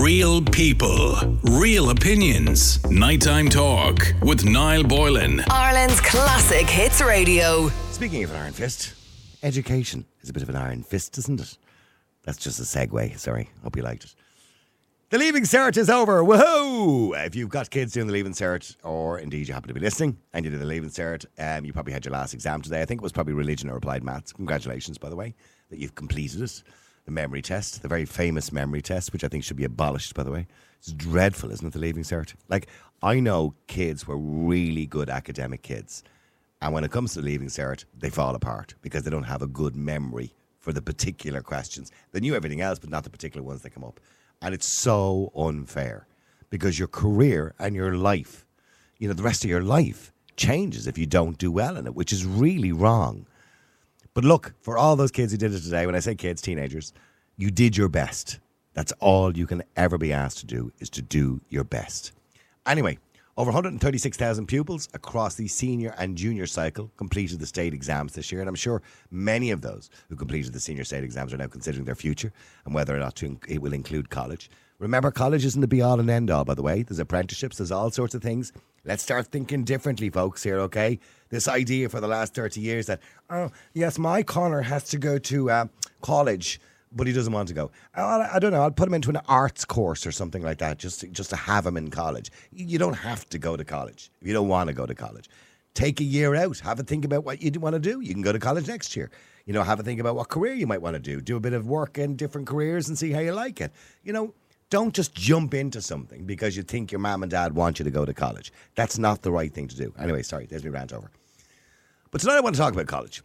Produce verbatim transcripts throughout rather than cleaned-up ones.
Real people, real opinions. Nighttime Talk with Niall Boylan. Ireland's classic hits radio. Speaking of an iron fist, education is a bit of an iron fist, isn't it? That's just a segue. Sorry, hope you liked it. The Leaving Cert is over. Woohoo! If you've got kids doing the Leaving Cert, or indeed you happen to be listening and you did the Leaving Cert, um, you probably had your last exam today. I think it was probably religion or applied maths. Congratulations, by the way, that you've completed it. The memory test, the very famous memory test, which I think should be abolished, by the way. It's dreadful, isn't it, the Leaving Cert? Like, I know kids were really good academic kids, and when it comes to the Leaving Cert, they fall apart because they don't have a good memory for the particular questions. They knew everything else, but not the particular ones that come up. And it's so unfair because your career and your life, you know, the rest of your life changes if you don't do well in it, which is really wrong. But look, for all those kids who did it today, when I say kids, teenagers, you did your best. That's all you can ever be asked to do, is to do your best. Anyway, over one hundred thirty-six thousand pupils across the senior and junior cycle completed the state exams this year. And I'm sure many of those who completed the senior state exams are now considering their future and whether or not to, it will include college. Remember, college isn't the be-all and end-all, by the way. There's apprenticeships, there's all sorts of things. Let's start thinking differently, folks, here, okay? This idea for the last thirty years that, oh, yes, my Connor has to go to uh, college, but he doesn't want to go. I, I don't know, I'll put him into an arts course or something like that, just to, just to have him in college. You don't have to go to college if you don't want to go to college. Take a year out. Have a think about what you want to do. You can go to college next year. You know, have a think about what career you might want to do. Do a bit of work in different careers and see how you like it. You know, don't just jump into something because you think your mum and dad want you to go to college. That's not the right thing to do. Anyway, sorry, there's me rant over. But tonight I want to talk about college.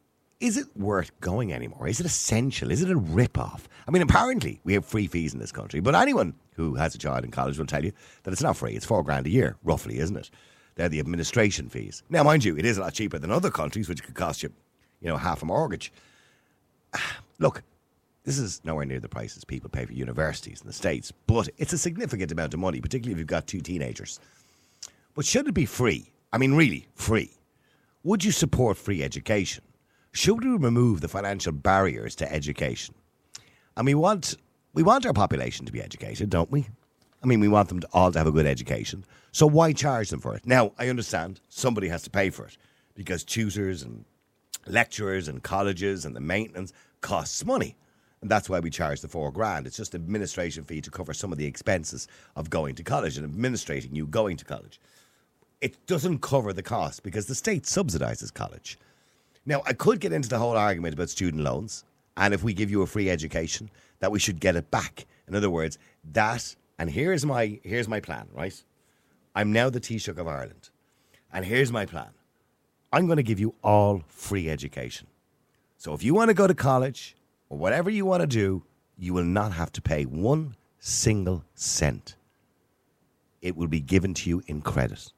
Is it worth going anymore? Is it essential? Is it a rip-off? I mean, apparently we have free fees in this country, but anyone who has a child in college will tell you that it's not free. It's four grand a year, roughly, isn't it? They're the administration fees. Now, mind you, it is a lot cheaper than other countries, which could cost you, you know, half a mortgage. Look, this is nowhere near the prices people pay for universities in the States, but it's a significant amount of money, particularly if you've got two teenagers. But should it be free? I mean, really, free? Would you support free education? Should we remove the financial barriers to education? And we want we want our population to be educated, don't we? I mean, we want them to all to have a good education. So why charge them for it? Now, I understand somebody has to pay for it because tutors and lecturers and colleges and the maintenance costs money. And that's why we charge the four grand. It's just an administration fee to cover some of the expenses of going to college and administrating you going to college. It doesn't cover the cost because the state subsidises college. Now, I could get into the whole argument about student loans, and if we give you a free education, that we should get it back. In other words, that, and here's my here's my plan, right? I'm now the Taoiseach of Ireland, and here's my plan. I'm going to give you all free education. So if you want to go to college, or whatever you want to do, you will not have to pay one single cent. It will be given to you in credit.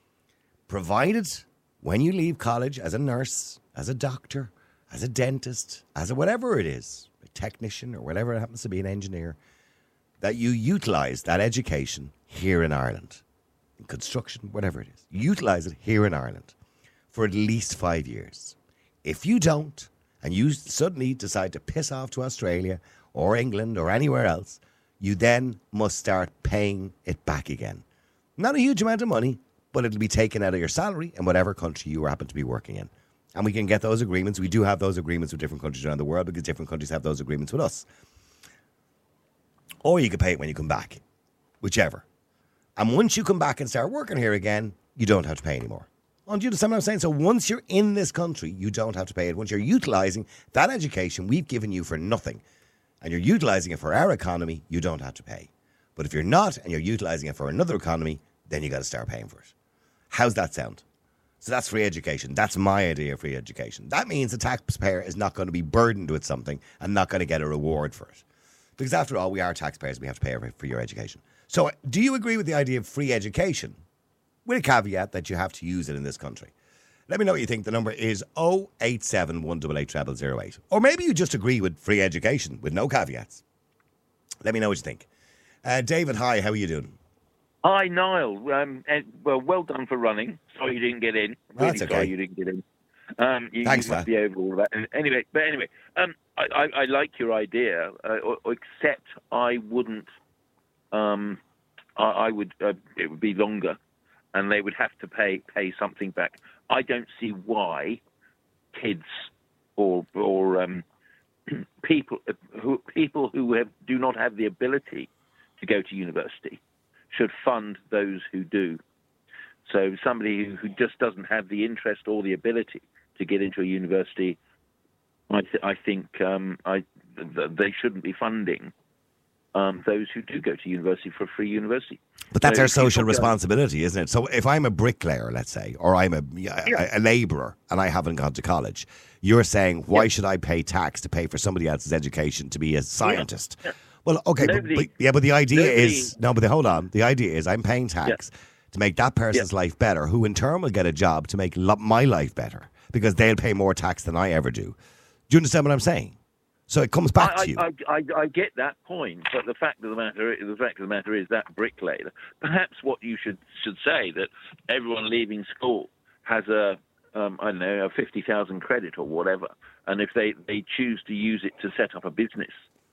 Provided when you leave college as a nurse, as a doctor, as a dentist, as a whatever it is, a technician or whatever it happens to be, an engineer, that you utilise that education here in Ireland, in construction, whatever it is. Utilise it here in Ireland for at least five years. If you don't, and you suddenly decide to piss off to Australia or England or anywhere else, you then must start paying it back again. Not a huge amount of money, but it'll be taken out of your salary in whatever country you happen to be working in. And we can get those agreements. We do have those agreements with different countries around the world because different countries have those agreements with us. Or you can pay it when you come back, whichever. And once you come back and start working here again, you don't have to pay anymore. Do you understand what I'm saying? So once you're in this country, you don't have to pay it. Once you're utilising that education we've given you for nothing, and you're utilising it for our economy, you don't have to pay. But if you're not, and you're utilising it for another economy, then you got to start paying for it. How's that sound? So that's free education. That's my idea of free education. That means the taxpayer is not going to be burdened with something and not going to get a reward for it. Because after all, we are taxpayers. We have to pay for your education. So do you agree with the idea of free education? With a caveat that you have to use it in this country. Let me know what you think. The number is oh eight seven, one eight eight, zero zero zero eight. Or maybe you just agree with free education with no caveats. Let me know what you think. Uh, David, hi. How are you doing? Hi, Niall. Um, and, well, well done for running. Sorry you didn't get in. Really That's okay. Sorry you didn't get in. Um, you, Thanks, you must man. be over all that. And anyway, but anyway, um, I, I, I like your idea, uh, or, or except I wouldn't um, I, I would uh, it would be longer, and they would have to pay pay something back. I don't see why kids or or um, people who people who have, do not have the ability to go to university should fund those who do. So somebody who, who just doesn't have the interest or the ability to get into a university, I, th- I think um, I, th- they shouldn't be funding um, those who do go to university for free university. But that's So our if you social look at- responsibility, isn't it? So if I'm a bricklayer, let's say, or I'm a, a, Yeah. a labourer and I haven't gone to college, you're saying, why Yeah. should I pay tax to pay for somebody else's education to be a scientist? Yeah. Well, okay, but, Nobody- but, yeah, but the idea nobody- is, no, but hold on. The idea is I'm paying tax to make that person's life better, who in turn will get a job to make lo- my life better because they'll pay more tax than I ever do. Do you understand what I'm saying? So it comes back I, to you. I, I, I get that point, but the fact of the matter, the fact of the matter is that bricklayer. Perhaps what you should should say that everyone leaving school has a um, I don't know a fifty thousand credit or whatever, and if they, they choose to use it to set up a business,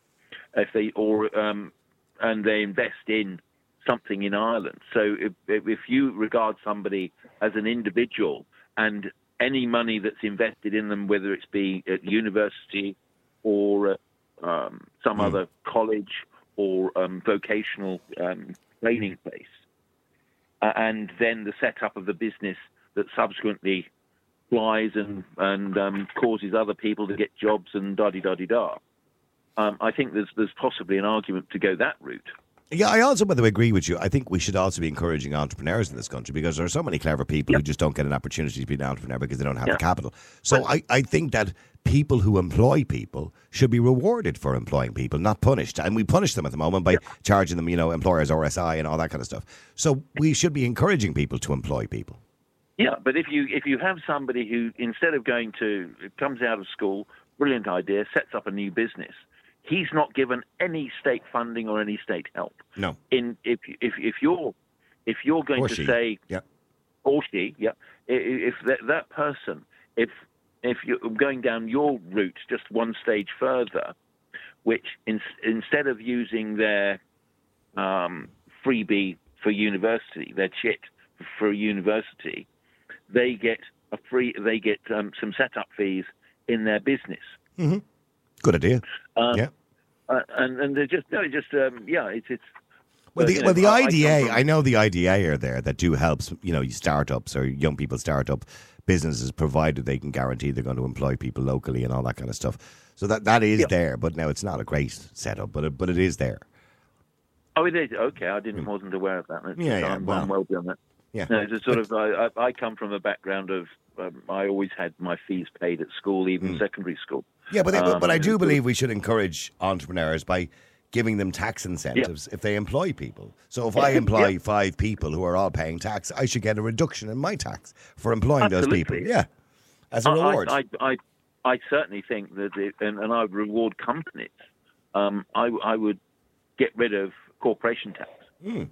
if they or um, and they invest in something in Ireland. So if, if you regard somebody as an individual and any money that's invested in them, whether it's be at university or at um, some Mm. other college or um, vocational um, training place, uh, and then the setup of the business that subsequently flies and, and um, causes other people to get jobs and da-di-da-di-da. Um, I think there's there's possibly an argument to go that route. Yeah, I also, by the way, agree with you. I think we should also be encouraging entrepreneurs in this country because there are so many clever people Yep. who just don't get an opportunity to be an entrepreneur because they don't have Yeah. the capital. So I, I think that people who employ people should be rewarded for employing people, not punished. And we punish them at the moment by charging them, you know, employers, R S I and all that kind of stuff. So we should be encouraging people to employ people. Yeah, but if you if you have somebody who, instead of going to, comes out of school, brilliant idea, sets up a new business, he's not given any state funding or any state help. No. In if if if you're if you're going Or to she. say Yeah. or she, yeah, i- i- if that that person, if if you're going down your route just one stage further, which in, instead of using their um, freebie for university, their chit for university, they get a free, they get um, some setup fees in their business. Mm-hmm. Good idea. Um, yeah. Uh, and and they're just no, just um, yeah, it's it's. Well, the, you know, well, the I- I I D A, come from- I know the I D A are there that do helps, you know, startups or young people start up businesses, provided they can guarantee they're going to employ people locally and all that kind of stuff. So that that is Yeah. there, but now it's not a great setup, but it, but it is there. Oh, it is okay. I didn't wasn't aware of that. It's- Yeah, yeah, I'm, well. I'm well beyond that. Yeah. No, it's a sort of. I, I I come from a background of. Um, I always had my fees paid at school, even secondary school. Yeah, but, they, Um, but I do it- believe we should encourage entrepreneurs by giving them tax incentives if they employ people. So if I employ Yeah. five people who are all paying tax, I should get a reduction in my tax for employing those people. Absolutely. Yeah, as a I, reward. I, I, I, I certainly think that, it, and, and I would reward companies. Um, I, I would get rid of corporation tax. Mm.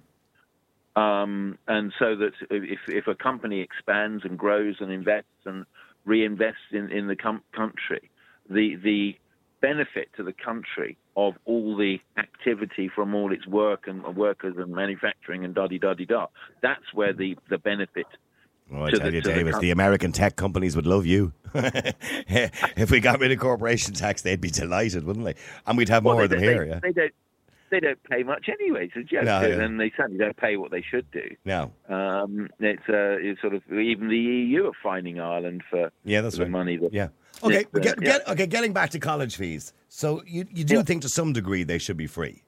Um, and so that if, if a company expands and grows and invests and reinvests in, in the com- country, the the benefit to the country of all the activity from all its work and workers and manufacturing and da-di-da-di-da, that's where the, the benefit. Oh, I to tell the- you, to the Davis, com- the American tech companies would love you. If we got rid of corporation tax, they'd be delighted, wouldn't they? And we'd have Well, more they, of them they, here, yeah? They don't. They don't pay much anyway, so joke. No, yeah. And they certainly don't pay what they should do. No. Um, it's, uh, it's sort of even the E U are fining Ireland for, Yeah, that's for the right. money. That, Yeah. Okay, It's, we uh, get, yeah. get, okay, getting back to college fees. So you, you do Yeah. think to some degree they should be free?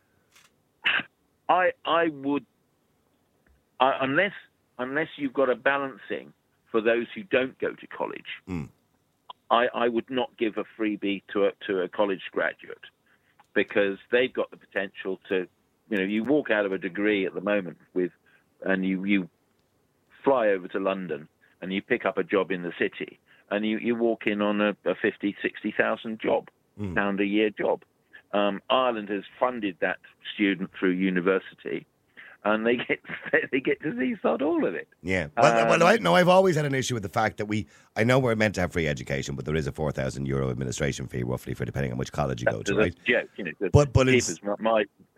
I I would I, unless unless you've got a balancing for those who don't go to college. Mm. I, I would not give a freebie to a to a college graduate because they've got the potential to, you know, you walk out of a degree at the moment with, and you you fly over to London and you pick up a job in the city and you, you walk in on a, a fifty, sixty thousand job, Mm. pound a year job. Um, Ireland has funded that student through university, and they get they get to see sod all of it. Yeah. Well, Um, well I, no, I've always had an issue with the fact that we, I know we're meant to have free education, but there is a four thousand euro administration fee roughly for depending on which college you go to, That's right? a joke, you know. the But- but cheapest- it's- my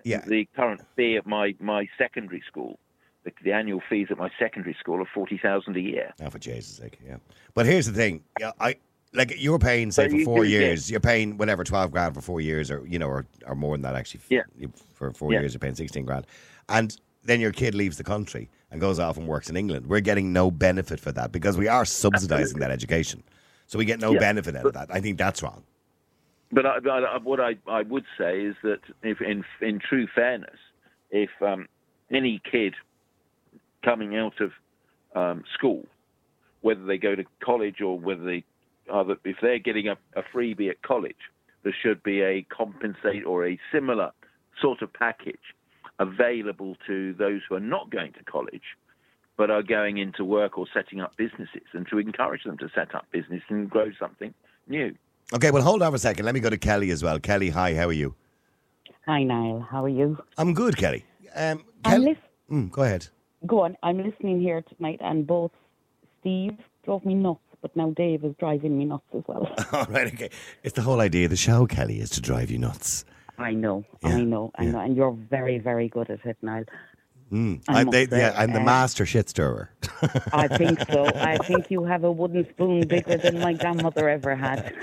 Yeah. The current fee at my, my secondary school, the, the annual fees at my secondary school are forty thousand a year. Oh, for Jesus' sake, yeah. But here's the thing. Yeah, I like you're paying, say, So for you four do get- years, you're paying whatever, twelve grand for four years or, you know, or, or more than that, actually. Yeah. For four Yeah. years, you're paying sixteen grand. And then your kid leaves the country and goes off and works in England. We're getting no benefit for that because we are subsidising that education. So we get no Yeah, benefit out of that. I think that's wrong. But I, but I, what I, I would say is that if in in true fairness, if um, any kid coming out of um, school, whether they go to college or whether they are, if they're getting a, a freebie at college, there should be a compensate or a similar sort of package available to those who are not going to college but are going into work or setting up businesses, and to encourage them to set up business and grow something new. Okay, well, hold on for a second. Let me go to Kelly as well. Kelly, hi, how are you? Hi, Niall. How are you? I'm good, Kelly. Um, I'm Kelly, lis- mm, go ahead. Go on. I'm listening here tonight, and both Steve drove me nuts, but now Dave is driving me nuts as well. All right, okay. It's the whole idea of the show, Kelly, is to drive you nuts. I know, Yeah, I know, I yeah. know, and you're very, very good at it, Niall. Mm. I I'm, they, must say, yeah, I'm the um, master shit stirrer. I think so. I think you have a wooden spoon bigger than my grandmother ever had.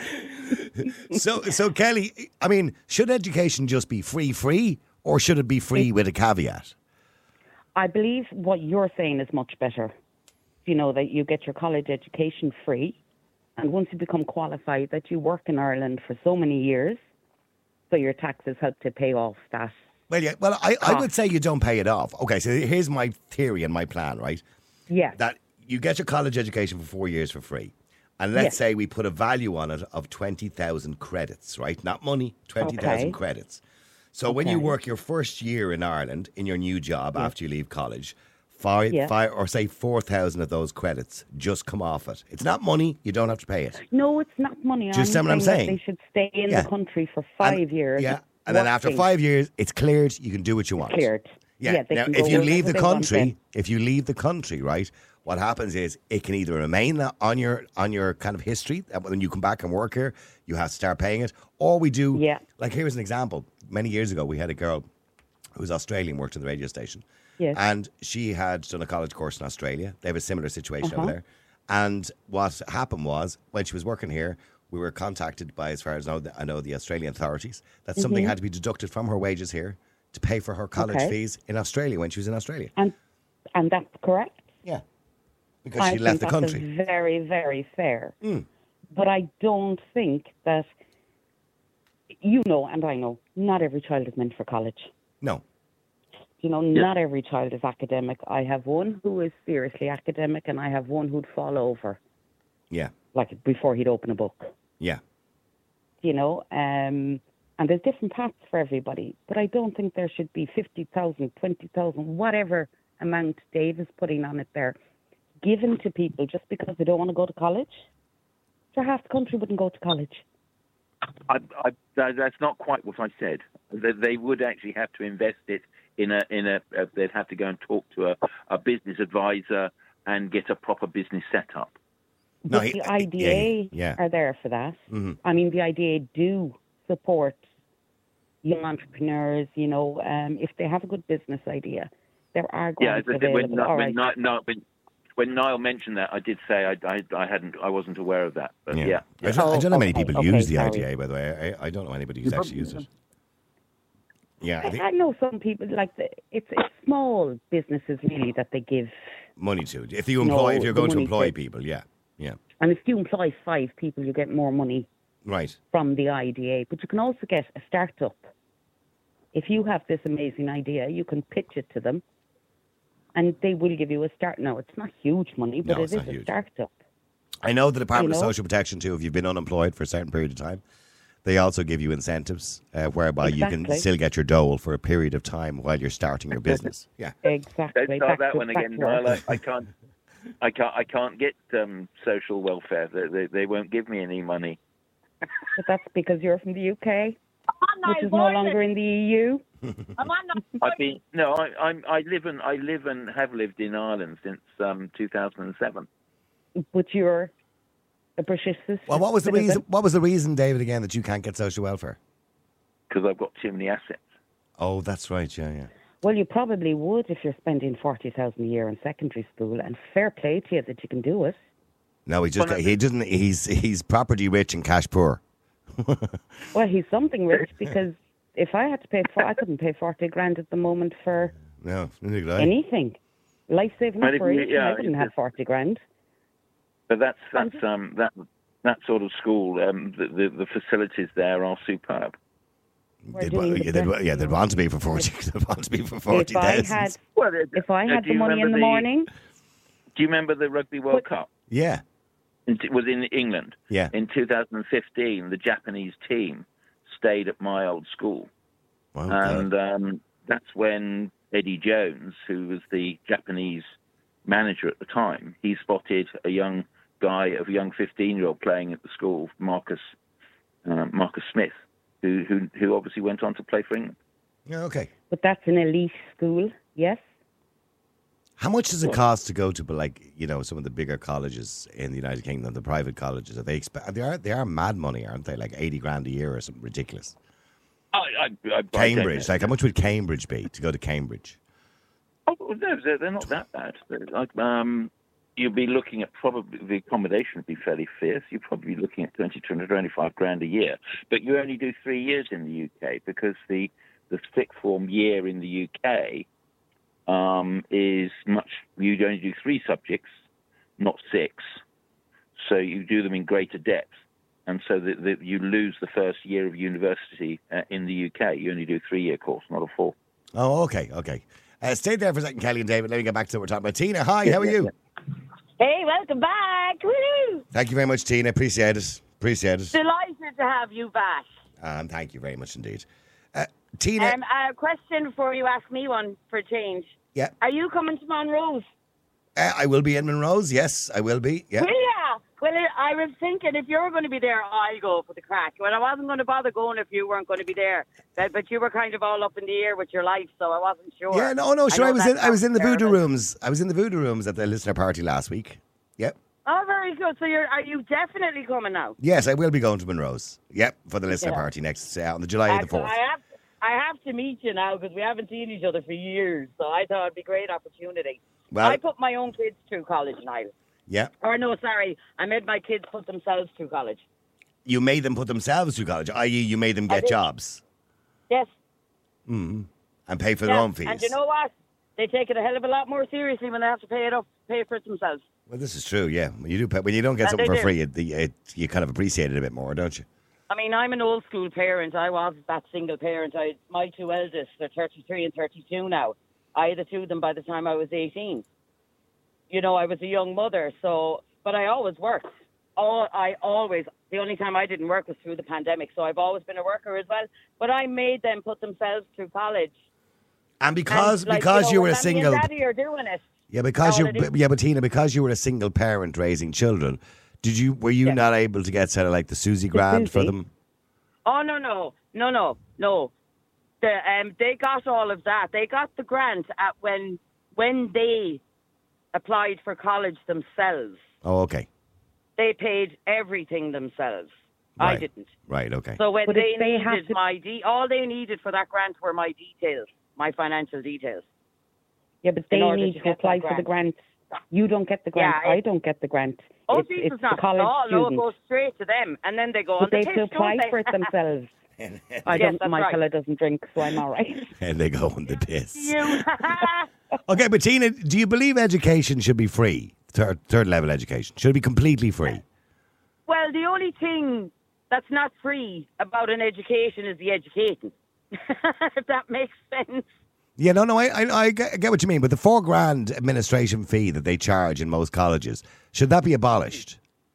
so, so Kelly, I mean, should education just be free, free, or should it be free with a caveat? I believe what you're saying is much better. You know, that you get your college education free, and once you become qualified, that you work in Ireland for so many years, so your taxes help to pay off that. Well, yeah. Well, I, I Cost. would say you don't pay it off. Okay, so here's my theory and my plan, right? Yeah. That you get your college education for four years for free. And let's Yes. say we put a value on it of twenty thousand credits, right? Not money, twenty thousand Okay. credits. So when you Okay. work your first year in Ireland in your new job after you leave college, five, Yeah. five or say four thousand of those credits just come off it. It's not money. You don't have to pay it. No, it's not money. Do you understand what I'm that saying? They should stay in Yeah. the country for five And- years. Yeah. And then after working. five years, it's cleared. You can do what you want. Cleared. Yeah. Yeah, they now, can if go you wherever leave the they want country, then. if you leave the country, right, what happens is it can either remain on your on your kind of history. That when you come back and work here, you have to start paying it, or we do. Yeah. Like here's an example. Many years ago, we had a girl who was Australian, worked in the radio station, Yes. and she had done a college course in Australia. They have a similar situation Uh-huh. over there. And what happened was when she was working here, we were contacted by, as far as I know, the, I know, the Australian authorities, that something had to be deducted from her wages here to pay for her college Okay. fees in Australia when she was in Australia. And and that's correct. Yeah. Because I she left the think that's country. a very, very fair. Mm. But I don't think that, you know, and I know, not every child is meant for college. No. You know, not every child is academic. I have one who is seriously academic, and I have one who'd fall over, Yeah. like before he'd open a book. Yeah. You know, um, and there's different paths for everybody. But I don't think there should be fifty thousand, twenty thousand, whatever amount Dave is putting on it there, given to people just because they don't want to go to college. So half the country wouldn't go to college. I, I, that- that's not quite what I said. They, they would actually have to invest it in a in a. Uh, they'd have to go and talk to a, a business advisor and get a proper business set up. No, But he- the I D A yeah, yeah. are there for that. Mhm. I mean, the I D A do support young entrepreneurs, you know, um, if they have a good business idea. There are Yeah, grants as I said, when, available. All when, right. Ni- no, when, when Niall mentioned that, I did say I, I, I hadn't, I wasn't aware of that. But yeah, I, yeah. don't, I don't know many Okay, people okay, use the sorry. I D A, by the way. I, I don't know anybody who's actually used it. Yeah, I I, think I know some people, like, the, it's, it's small businesses, really, that they give. money to. If you employ, No, if you're the going to money employ to- people, yeah, yeah, And if you employ five people, you get more money right. from the I D A. But you can also get a startup. If you have this amazing idea, you can pitch it to them, and they will give you a start. Now, it's not huge money, but No, it it's is not a huge. startup. I know the Department You of know? Social Protection too. If you've been unemployed for a certain period of time, they also give you incentives uh, whereby you can Exactly. still get your dole for a period of time while you're starting your business. Yeah, Exactly. Don't start Back that to- one back again, to work. Niall. I, I can't, I can't, I can't get um, social welfare. They, they, they won't give me any money. But that's because you're from the U K, I'm which is no longer in the E U. I'm on the I've been no, I, I'm, I live and I live and have lived in Ireland since um, two thousand seven. But you're a British citizen. Well, what was the citizen. reason? What was the reason, David, again, that you can't get social welfare? Because I've got too many assets. Oh, that's right. Yeah, yeah. Well, you probably would if you're spending forty thousand a year in secondary school, and fair play to you that you can do it. No, he just Well, got, he doesn't. He's he's property rich and cash poor. Well, he's something rich because if I had to pay, for, I couldn't pay forty grand at the moment for No, neither could I. anything. Life saving Well, if you- operation, yeah, I wouldn't if have it- forty grand. But that's that's um that that sort of school. Um, the, the the facilities there are superb. We're They'd, doing wa- the yeah, they'd, wa- best, yeah, you they'd know. want to be for forty. They'd want to be for forty If I had, thousand. Well, if I uh, had do the you money in remember the morning, Do you remember the Rugby World But- Cup? Yeah, It was in England. yeah. In two thousand fifteen, the Japanese team stayed at my old school. Wow, God. And um, that's when Eddie Jones, who was the Japanese manager at the time, he spotted a young guy, a young fifteen-year-old playing at the school, Marcus uh, Marcus Smith, who, who who obviously went on to play for England. Yeah, okay. but that's an elite school, yes. How much does it cost to go to, but like you know, some of the bigger colleges in the United Kingdom, the private colleges? Are they exp- they are they are mad money, aren't they? Like eighty grand a year or something ridiculous. I, I, I, I Cambridge, don't like how much would Cambridge be to go to Cambridge? know. Oh, no, they're, they're not that bad. They're like, um, you'd be looking at probably the accommodation would be fairly fierce. You'd probably be looking at twenty to twenty-five grand a year, but you only do three years in the U K because the the sixth form year in the U K um, is much. You only do three subjects, not six, so you do them in greater depth, and so that that you lose the first year of university uh, in the U K. You only do a three-year course, not a four. Oh, okay, okay. Uh, stay there for a second, Kelly and David. Let me get back to what we're talking about. Tina, hi, how are you? Hey, welcome back. Woo! Thank you very much, Tina. Appreciate it. Appreciate it. Delighted to have you back. Um, thank you very much indeed. Uh, Tina, Um, a question before you ask me one for a change. yeah, Are you coming to Monroe's? uh, I will be in Monroe's. Yes, I will be. Yeah. Will ya? Well, I was thinking if you're going to be there, I'll go for the crack. Well, I wasn't going to bother going if you weren't going to be there. But, but you were kind of all up in the air with your life, so I wasn't sure. Yeah, no, no, sure. I, know was that in. I was in the sounds voodoo terrible. rooms. I was in the voodoo rooms at the listener party last week. Yep. Oh, very good. So you're are you definitely coming now? Yes, I will be going to Monroe's. Yep, for the listener Yeah. party next uh, on the July the Actually, fourth. I have I have to meet you now because we haven't seen each other for years. So I thought it'd be a great opportunity. Well, I put my own kids through college, Niall. yeah. Or no, sorry, I made my kids put themselves through college. You made them put themselves through college, that is, you made them I get did. jobs Yes. and pay for their yeah. own fees. And you know what? They take it a hell of a lot more seriously when they have to pay it up, pay for it themselves. Well, this is true. Yeah, when you do, pay, when you don't get And something they for do. free, it, it, you kind of appreciate it a bit more, don't you? I mean, I'm an old school parent. I was that single parent. I my two eldest, they're thirty-three and thirty-two now. I had the two of them by the time I was eighteen. You know, I was a young mother, so but I always worked. All I always the only time I didn't work was through the pandemic, so I've always been a worker as well. But I made them put themselves through college. And because And, like, because know, you were a when Mommy single, and Daddy are doing it. yeah, because all you, it is. yeah, but Tina, because you were a single parent raising children, did you were you Yeah. not able to get sort of like the Susie grant for Susie? them? Oh no no no no no. The um they got all of that. They got the grant at when when they applied for college themselves. Oh, okay, They paid everything themselves. I Right. didn't. right, okay. So when But they if they have needed to- my de- all they needed for that grant were my details, my financial details. Yeah, but they in order need to to get apply that for the grant. You don't get the grant. Yeah, I it- don't get the grant. Oh, it's, Jesus, it's not the college all. No, it students. goes straight to them, and then they go on But the they have to pitch, don't apply they? for it themselves. I Yes, don't. that's My right. fella doesn't drink, so I'm all right. And they go on the piss. You. Okay, but Tina, do you believe education should be free? Third, third level education should it be completely free? Well, the only thing that's not free about an education is the educating. If that makes sense. Yeah, no, no, I, I, I get I get what you mean. But the four grand administration fee that they charge in most colleges, should that be abolished?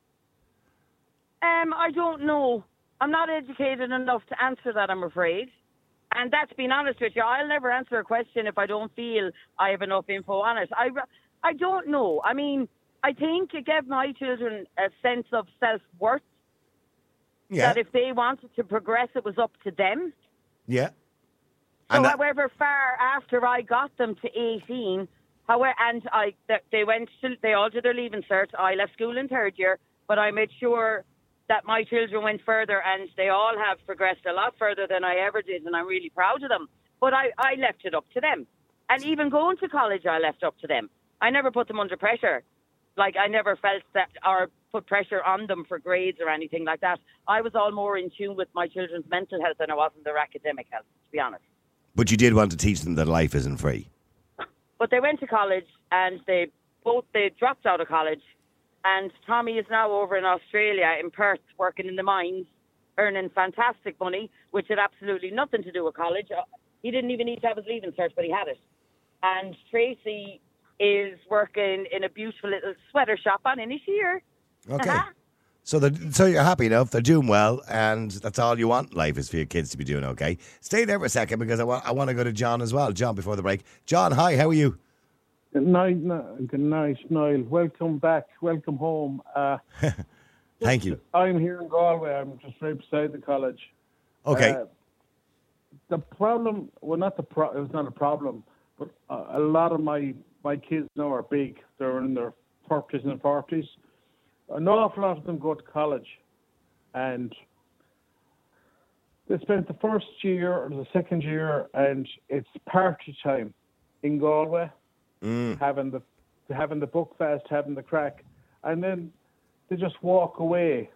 Um, I don't know. I'm not educated enough to answer that, I'm afraid. And that's being honest with you. I'll never answer a question if I don't feel I have enough info on it. I, I don't know. I mean, I think it gave my children a sense of self-worth, Yeah, that if they wanted to progress, it was up to them. yeah. So, And that- however far after I got them to eighteen, however, and I th- they went to, they all did their leaving cert. I left school in third year, but I made sure that my children went further, and they all have progressed a lot further than I ever did, and I'm really proud of them. But I, I left it up to them. And even going to college, I left up to them. I never put them under pressure. Like, I never felt that or put pressure on them for grades or anything like that. I was all more in tune with my children's mental health than I was in their academic health, to be honest. But you did want to teach them that life isn't free. But they went to college, and they both they dropped out of college. And Tommy is now over in Australia, in Perth, working in the mines, earning fantastic money, which had absolutely nothing to do with college. He didn't even need to have his leaving cert, but he had it. And Tracy is working in a beautiful little sweater shop on Inisheer. Okay. Uh-huh. So the so you're happy enough, they're doing well, and that's all you want in life is for your kids to be doing okay. Stay there for a second because I want I want to go to John as well. John, before the break. John, hi, how are you? Good night, good night, Niall. Welcome back. Welcome home. Uh, Thank you. I'm here in Galway. I'm just right beside the college. Okay. Uh, the problem, well, not the pro- it was not a problem, but uh, a lot of my, my kids now are big. They're in their thirties and forties. An awful lot of them go to college, and they spent the first year or the second year, and it's party time in Galway. Mm. Having the having the book fest, having the crack, and then they just walk away.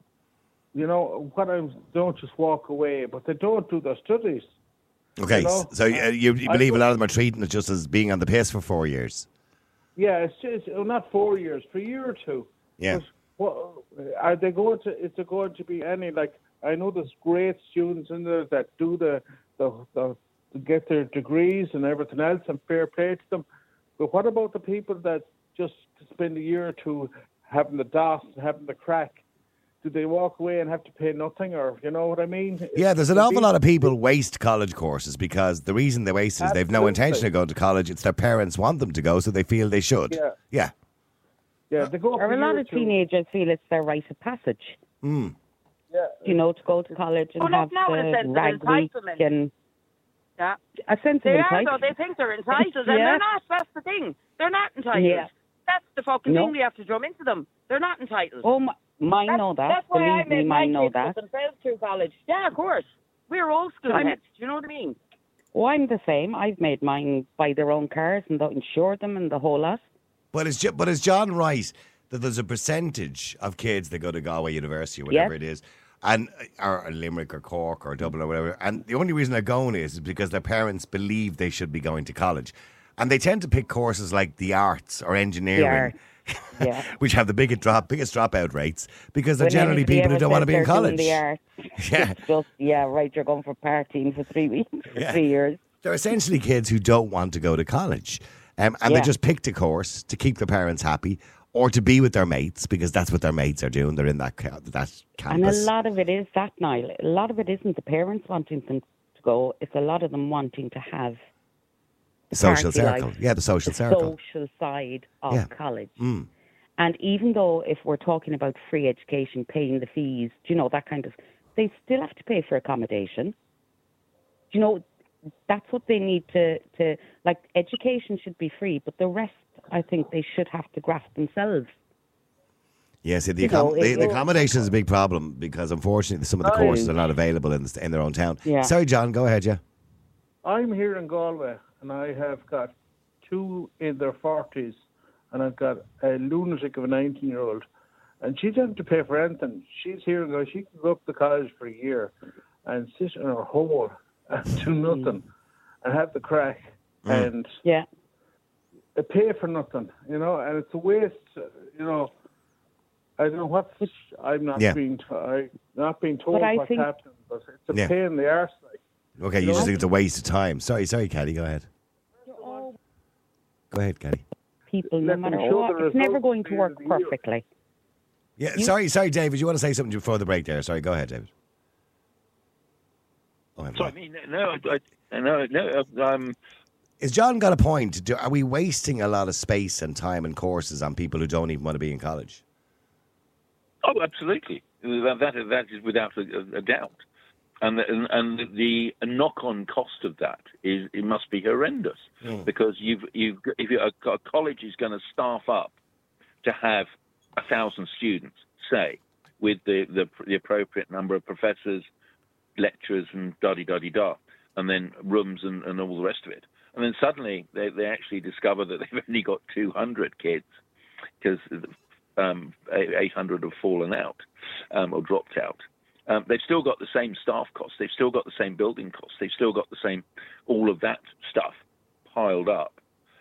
You know what? I don't just walk away, but they don't do their studies. Okay, you know? so uh, you, you believe a lot of them are treating it just as being on the piss for four years? Yeah, it's just well, not four years, for a year or two. Yeah. But what, are they going to? Is there going to be any like? I know there's great students in there that do the the, the to get their degrees and everything else, and fair play to them. But what about the people that just spend a year or two having the DOS, having the crack? Do they walk away and have to pay nothing, or you know what I mean? Yeah, there's an awful lot of people waste college courses because the reason they waste is they've no intention of going to college. It's their parents want them to go, so they feel they should. Yeah. Yeah. Yeah, they go Or a lot of teenagers feel it's their rite of passage. Mm. Yeah. You know, to go to college and Oh, have that's now in a the sense of rag week entitlement. and Yeah. a sense They of are, entitlement. though. They think they're entitled, and Yeah. they're not. That's the thing. They're not entitled. Yeah. That's the fucking No. thing we have to drum into them. They're not entitled. Oh, my, mine that's, know that. That's why Believe I me, made my mine know kids that. put themselves through college. Yeah, of course. We're old school I'm- heads. Do you know what I mean? Oh, I'm the same. I've made mine buy their own cars and insure them and the whole lot. But is, Jo- but is John right that there's a percentage of kids that go to Galway University or whatever Yes. it is, and or, or Limerick or Cork or Dublin or whatever, and the only reason they're going is, is because their parents believe they should be going to college. And they tend to pick courses like the arts or engineering, Yeah. which have the biggest drop, biggest dropout rates because they're When generally anybody people who ever don't want to says be in they're college. doing The arts, Yeah. it's just, yeah, right, you're going for partying for three weeks, for Yeah. three years. They're essentially kids who don't want to go to college. Um, and they Yeah. just picked a course to keep their parents happy or to be with their mates because that's what their mates are doing. They're in that ca- that And a campus. lot of it is that, Niall. A lot of it isn't the parents wanting them to go. It's a lot of them wanting to have the Social party circle. life, Yeah, the social the circle. social side of Yeah. college. Mm. And even though if we're talking about free education, paying the fees, do you know, that kind of, they still have to pay for accommodation. Do you know, that's what they need to, to, like, education should be free, but the rest, I think they should have to graft themselves. Yeah, see, the, You know, accom- the, it the will- accommodation is a big problem because unfortunately some of the Oh. courses are not available in, the, in their own town. Yeah. Sorry, John, go ahead, yeah. I'm here in Galway, and I have got two in their forties, and I've got a lunatic of a nineteen-year-old, and she doesn't have to pay for anything. She's here and go. She can go up to college for a year and sit in her hole and do nothing and have the crack Mm. and Yeah. they pay for nothing, you know, and it's a waste, uh, you know. I don't know what I'm not Yeah. being t- I'm not being told But I what's think- happening, but it's a Yeah. pain in the arse. Like. Okay, you know just what? think it's a waste of time. Sorry, sorry, Caddy, go ahead. Go ahead, Caddy. People, no Let them matter show what, the it's never results going at to the work end of the year. perfectly. Yeah, sorry, sorry, David, you want to say something before the break there? Sorry, go ahead, David. Oh, I'm So I not. mean, no, I, I, no, no. Um, Is John got a point? Do, are we wasting a lot of space and time and courses on people who don't even want to be in college? oh, absolutely. That that, that is without a, a doubt. And the, and, and the knock-on cost of that is it must be horrendous Mm. because you've you've if you, a, a college is going to staff up to have a thousand students, say, with the, the the appropriate number of professors, lecturers, and da di da di da, and then rooms and, and all the rest of it. And then suddenly they, they actually discover that they've only got two hundred kids because um, eight hundred have fallen out um, or dropped out. Um, they've still got the same staff costs. They've still got the same building costs. They've still got the same, all of that stuff piled up.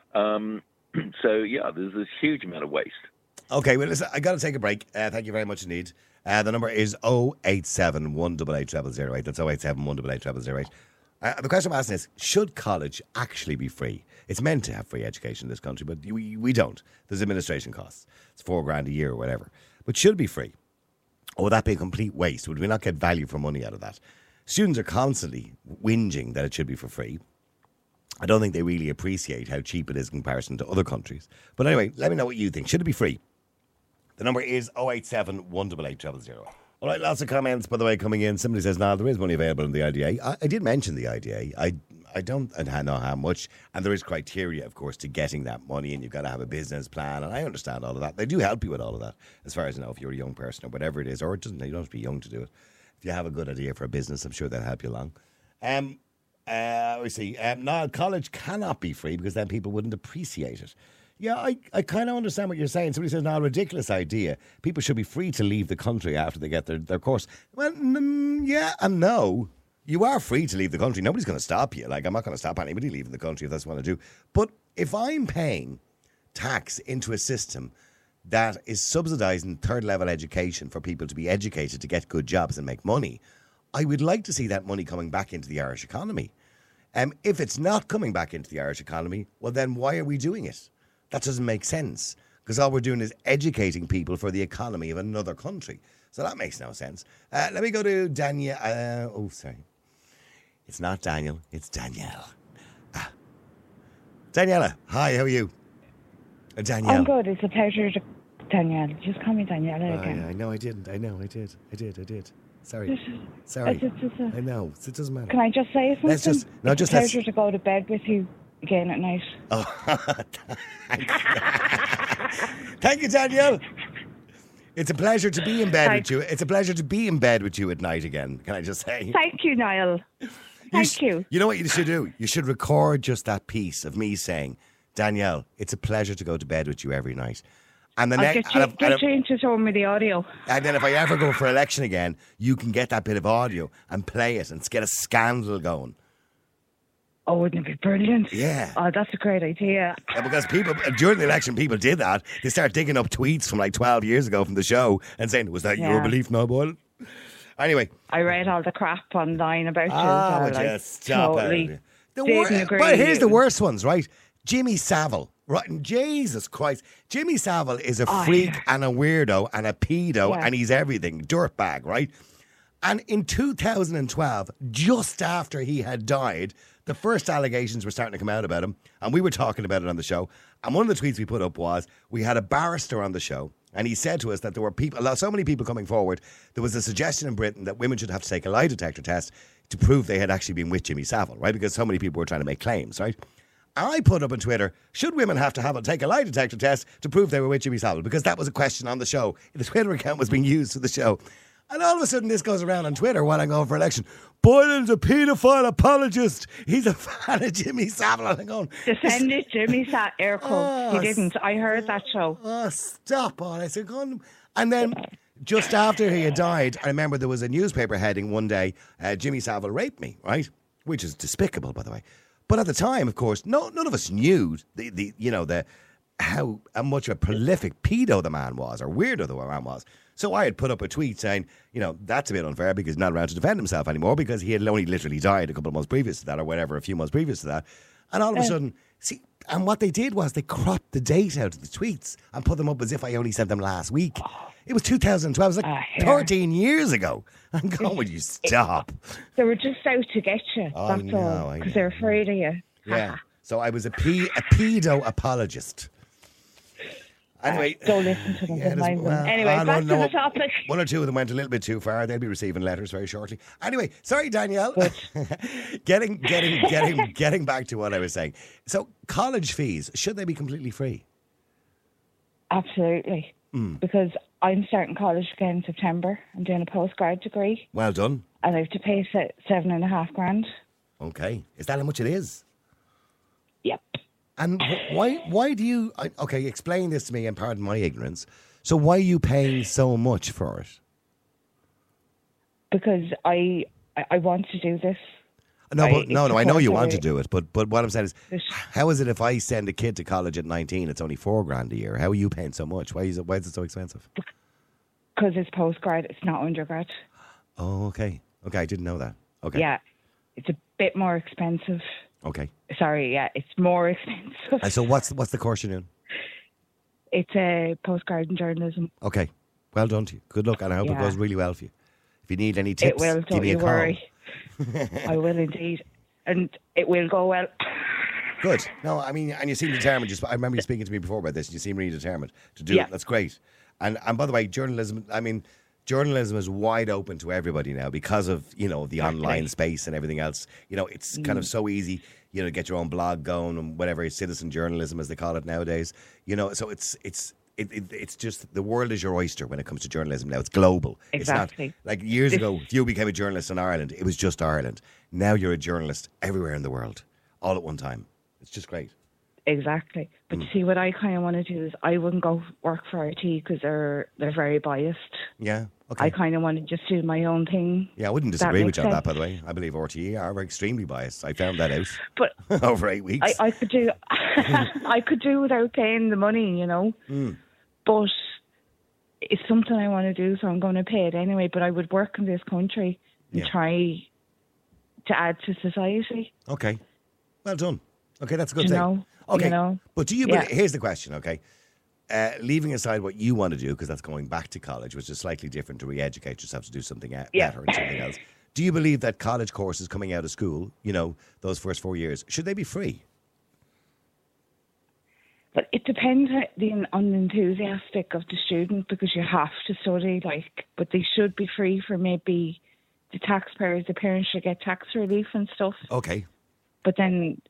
Um, so, yeah, there's this huge amount of waste. Okay, well, listen, I got to take a break. Uh, thank you very much indeed. Uh, the number is oh eight seven, one eight eight, zero zero zero eight. That's oh eight seven, one eight eight, zero zero zero eight. Uh, the question I'm asking is, should college actually be free? It's meant to have free education in this country, but we, we don't. There's administration costs. It's four grand a year or whatever. But should it be free? Or would that be a complete waste? Would we not get value for money out of that? Students are constantly whinging that it should be for free. I don't think they really appreciate how cheap it is in comparison to other countries. But anyway, let me know what you think. Should it be free? The number is oh eight seven, one eight eight, zero zero zero. All right, lots of comments, by the way, coming in. Somebody says, no, there is money available in the I D A. I, I did mention the I D A. I I don't know how much. And there is criteria, of course, to getting that money. And you've got to have a business plan. And I understand all of that. They do help you with all of that, as far as I know, if you're a young person or whatever it is. Or it doesn't, you don't have to be young to do it. If you have a good idea for a business, I'm sure they'll help you along. Um, uh, we see. Um, now, college cannot be free because then people wouldn't appreciate it. Yeah, I, I kind of understand what you're saying. Somebody says, no, ridiculous idea. People should be free to leave the country after they get their, their course. Well, mm, yeah and no. You are free to leave the country. Nobody's going to stop you. Like, I'm not going to stop anybody leaving the country if that's what they do. But if I'm paying tax into a system that is subsidising third-level education for people to be educated, to get good jobs and make money, I would like to see that money coming back into the Irish economy. Um, if it's not coming back into the Irish economy, well, then why are we doing it? That doesn't make sense, because all we're doing is educating people for the economy of another country. So that makes no sense. Uh, let me go to Danielle. Uh, oh, sorry. It's not Daniel, it's Danielle. Ah. Daniela, hi, how are you? Uh, Danielle. I'm good. It's a pleasure to... Danielle. Just call me Danielle uh, again. Yeah, I know I didn't. I know I did. I did. I did. Sorry. This is, Sorry. It's, it's, it's a, I know. It doesn't matter. Can I just say something? Let's just... No, it's just a let's... pleasure to go to bed with you again at night. Oh, thank you, Danielle. It's a pleasure to be in bed Thanks. with you. It's a pleasure to be in bed with you at night again, can I just say? Thank you, Niall. Thank sh- you. You know what you should do? You should record just that piece of me saying, Danielle, it's a pleasure to go to bed with you every night. And the I'll next, get, you, get Jane to show me the audio. And then if I ever go for election again, you can get that bit of audio and play it and get a scandal going. Oh, wouldn't it be brilliant? Yeah. Oh, that's a great idea. Yeah, because people, during the election, people did that. They started digging up tweets from like twelve years ago from the show and saying, was that Yeah. your belief, Niall Boyle? Anyway. I read all the crap online about Ah, you. would so, you like, stop totally it. The didn't wor- agree but with here's you. the worst ones, right? Jimmy Savile. Right, and Jesus Christ. Jimmy Savile is a Oh, freak yeah. and a weirdo and a pedo Yeah. and he's everything. Dirtbag, right? And in two thousand twelve, just after he had died, the first allegations were starting to come out about him, and we were talking about it on the show. And one of the tweets we put up was, we had a barrister on the show, and he said to us that there were people, so many people coming forward, there was a suggestion in Britain that women should have to take a lie detector test to prove they had actually been with Jimmy Savile, right? Because so many people were trying to make claims, right? I put up on Twitter, should women have to have a, take a lie detector test to prove they were with Jimmy Savile? Because that was a question on the show. The Twitter account was being used for the show. And all of a sudden this goes around on Twitter while I'm going for election. Boylan's a paedophile apologist. He's a fan of Jimmy Savile. And I'm going, Defended Jimmy Sa- air quotes. Oh, he didn't. I heard that show. oh, stop all. I said, go on. And then just after he had died, I remember there was a newspaper heading one day, uh, Jimmy Savile raped me, right? Which is despicable, by the way. But at the time, of course, no, none of us knew the, the you know, the how, how much of a prolific pedo the man was, or weirdo the man was. So I had put up a tweet saying, you know, that's a bit unfair because he's not around to defend himself anymore because he had only literally died a couple of months previous to that or whatever, a few months previous to that. And all of a sudden, see, and what they did was they cropped the date out of the tweets and put them up as if I only sent them last week. It was two thousand twelve. It was like Ah, yeah. thirteen years ago. I'm going, would you stop? They were just out to get you. I That's know, all. I Because know. they're afraid of you. Yeah. So I was a, pe- a pedo apologist. Anyway. Don't listen to them. Yeah, don't there's- mind them. well, Anyway, I back don't to know. the topic. One or two of them went a little bit too far. They'll be receiving letters very shortly. Anyway, sorry, Danielle. getting, getting, getting, getting back to what I was saying. So, college fees, should they be completely free? Absolutely. Mm. Because I'm starting college again in September. I'm doing a postgrad degree. Well done. And I have to pay se- seven and a half grand. Okay. Is that how much it is? Yep. And wh- why why do you... I- Okay, explain this to me and pardon my ignorance. So why are you paying so much for it? Because I I, I want to do this. No, I- but, no, it's no, I know you important want to I- do it, but but what I'm saying is, This- how is it if I send a kid to college at nineteen, it's only four grand a year? How are you paying so much? Why is it, why is it so expensive? Because it's postgrad, it's not undergrad. Oh, okay. Okay, I didn't know that. Okay. Yeah, it's a bit more expensive. Okay. Sorry, yeah, it's more expensive. And so what's what's the course you're doing? It's a postgrad in journalism. Okay. Well done to you. Good luck, and I hope it Yeah. goes really well for you. If you need any It tips, will, give don't me a you call. worry. I will indeed. And it will go well. Good. No, I mean, and you seem determined. You sp- I remember you speaking to me before about this, and you seem really determined to do Yeah. it. That's great. And and by the way, journalism, I mean, journalism is wide open to everybody now because of, you know, the Exactly. online space and everything else. You know, it's kind of so easy, you know, to get your own blog going and whatever, citizen journalism as they call it nowadays. You know, so it's it's it, it, it's just the world is your oyster when it comes to journalism now. It's global. Exactly. It's not like years This- ago, if you became a journalist in Ireland, it was just Ireland. Now you're a journalist everywhere in the world, all at one time. It's just great. Exactly. But see, what I kind of want to do is I wouldn't go work for R T because they're, they're very biased. Yeah. Okay. I kind of want to just do my own thing. Yeah, I wouldn't That disagree with makes you on that, sense. by the way. I believe R T E are extremely biased. I found that out But over eight weeks. I, I could do I could do without paying the money, you know. Mm. But it's something I want to do, so I'm going to pay it anyway. But I would work in this country and Yeah. try to add to society. Okay. Well done. Okay, that's a good You thing. know, okay. you know. But do you Yeah. believe, here's the question, okay? Uh, leaving aside what you want to do, because that's going back to college, which is slightly different to re-educate yourself to do something e- Yeah. better and something else. Do you believe that college courses coming out of school, you know, those first four years, should they be free? But it depends on the, on the enthusiastic of the student because you have to study, like, but they should be free for maybe the taxpayers, the parents should get tax relief and stuff. Okay. But then,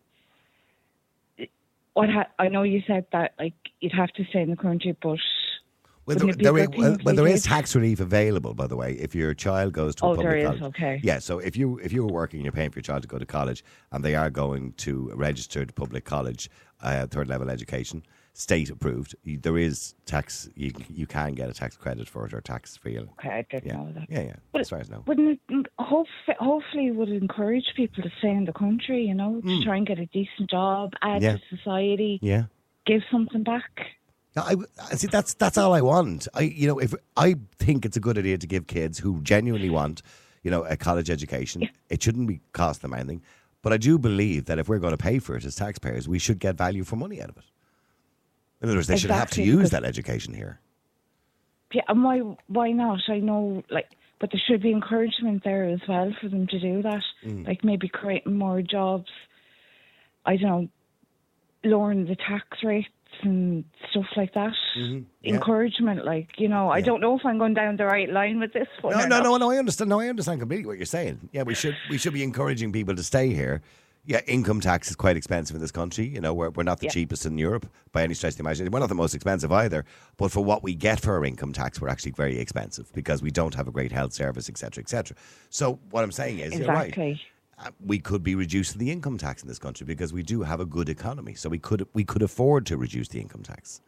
what ha- I know you said that, like, you'd have to stay in the country, but Well, wouldn't there, it be a there, good is, well, thing well, for there the is kids? tax relief available, by the way, if your child goes to a Oh, public there is, college. okay. Yeah, so if you if you were working, you're paying for your child to go to college, and they are going to a registered public college, uh, third level education, state approved, you- there is tax. You you can get a tax credit for it or tax free. Okay, I didn't Yeah, know that. yeah, yeah. But as far as I know. Wouldn't it, hope, hopefully, it would encourage people to stay in the country, you know, to try and get a decent job, add Hmm. Yeah. to society, Yeah. give something back. No, I, I see. That's that's all I want. I, you know, if I think it's a good idea to give kids who genuinely want, you know, a college education, Yeah. it shouldn't be cost them anything. But I do believe that if we're going to pay for it as taxpayers, we should get value for money out of it. In other words, they should have to Exactly, use because- that education here. Yeah, and why why not? I know, like, but there should be encouragement there as well for them to do that. Mm. Like maybe creating more jobs. I don't know, lowering the tax rates and stuff like that. Mm-hmm. Yeah. Encouragement, like, you know, I Yeah. don't know if I'm going down the right line with this one. No, or no, not. no, no. I understand. No, I understand completely what you're saying. Yeah, we should we should be encouraging people to stay here. Yeah, income tax is quite expensive in this country. You know, we're we're not the Yeah. cheapest in Europe by any stretch of the imagination. We're not the most expensive either. But for what we get for our income tax, we're actually very expensive because we don't have a great health service, et cetera, et cetera. So what I'm saying is, you're right. Exactly. Uh, we could be reducing the income tax in this country because we do have a good economy. So we could we could afford to reduce the income tax.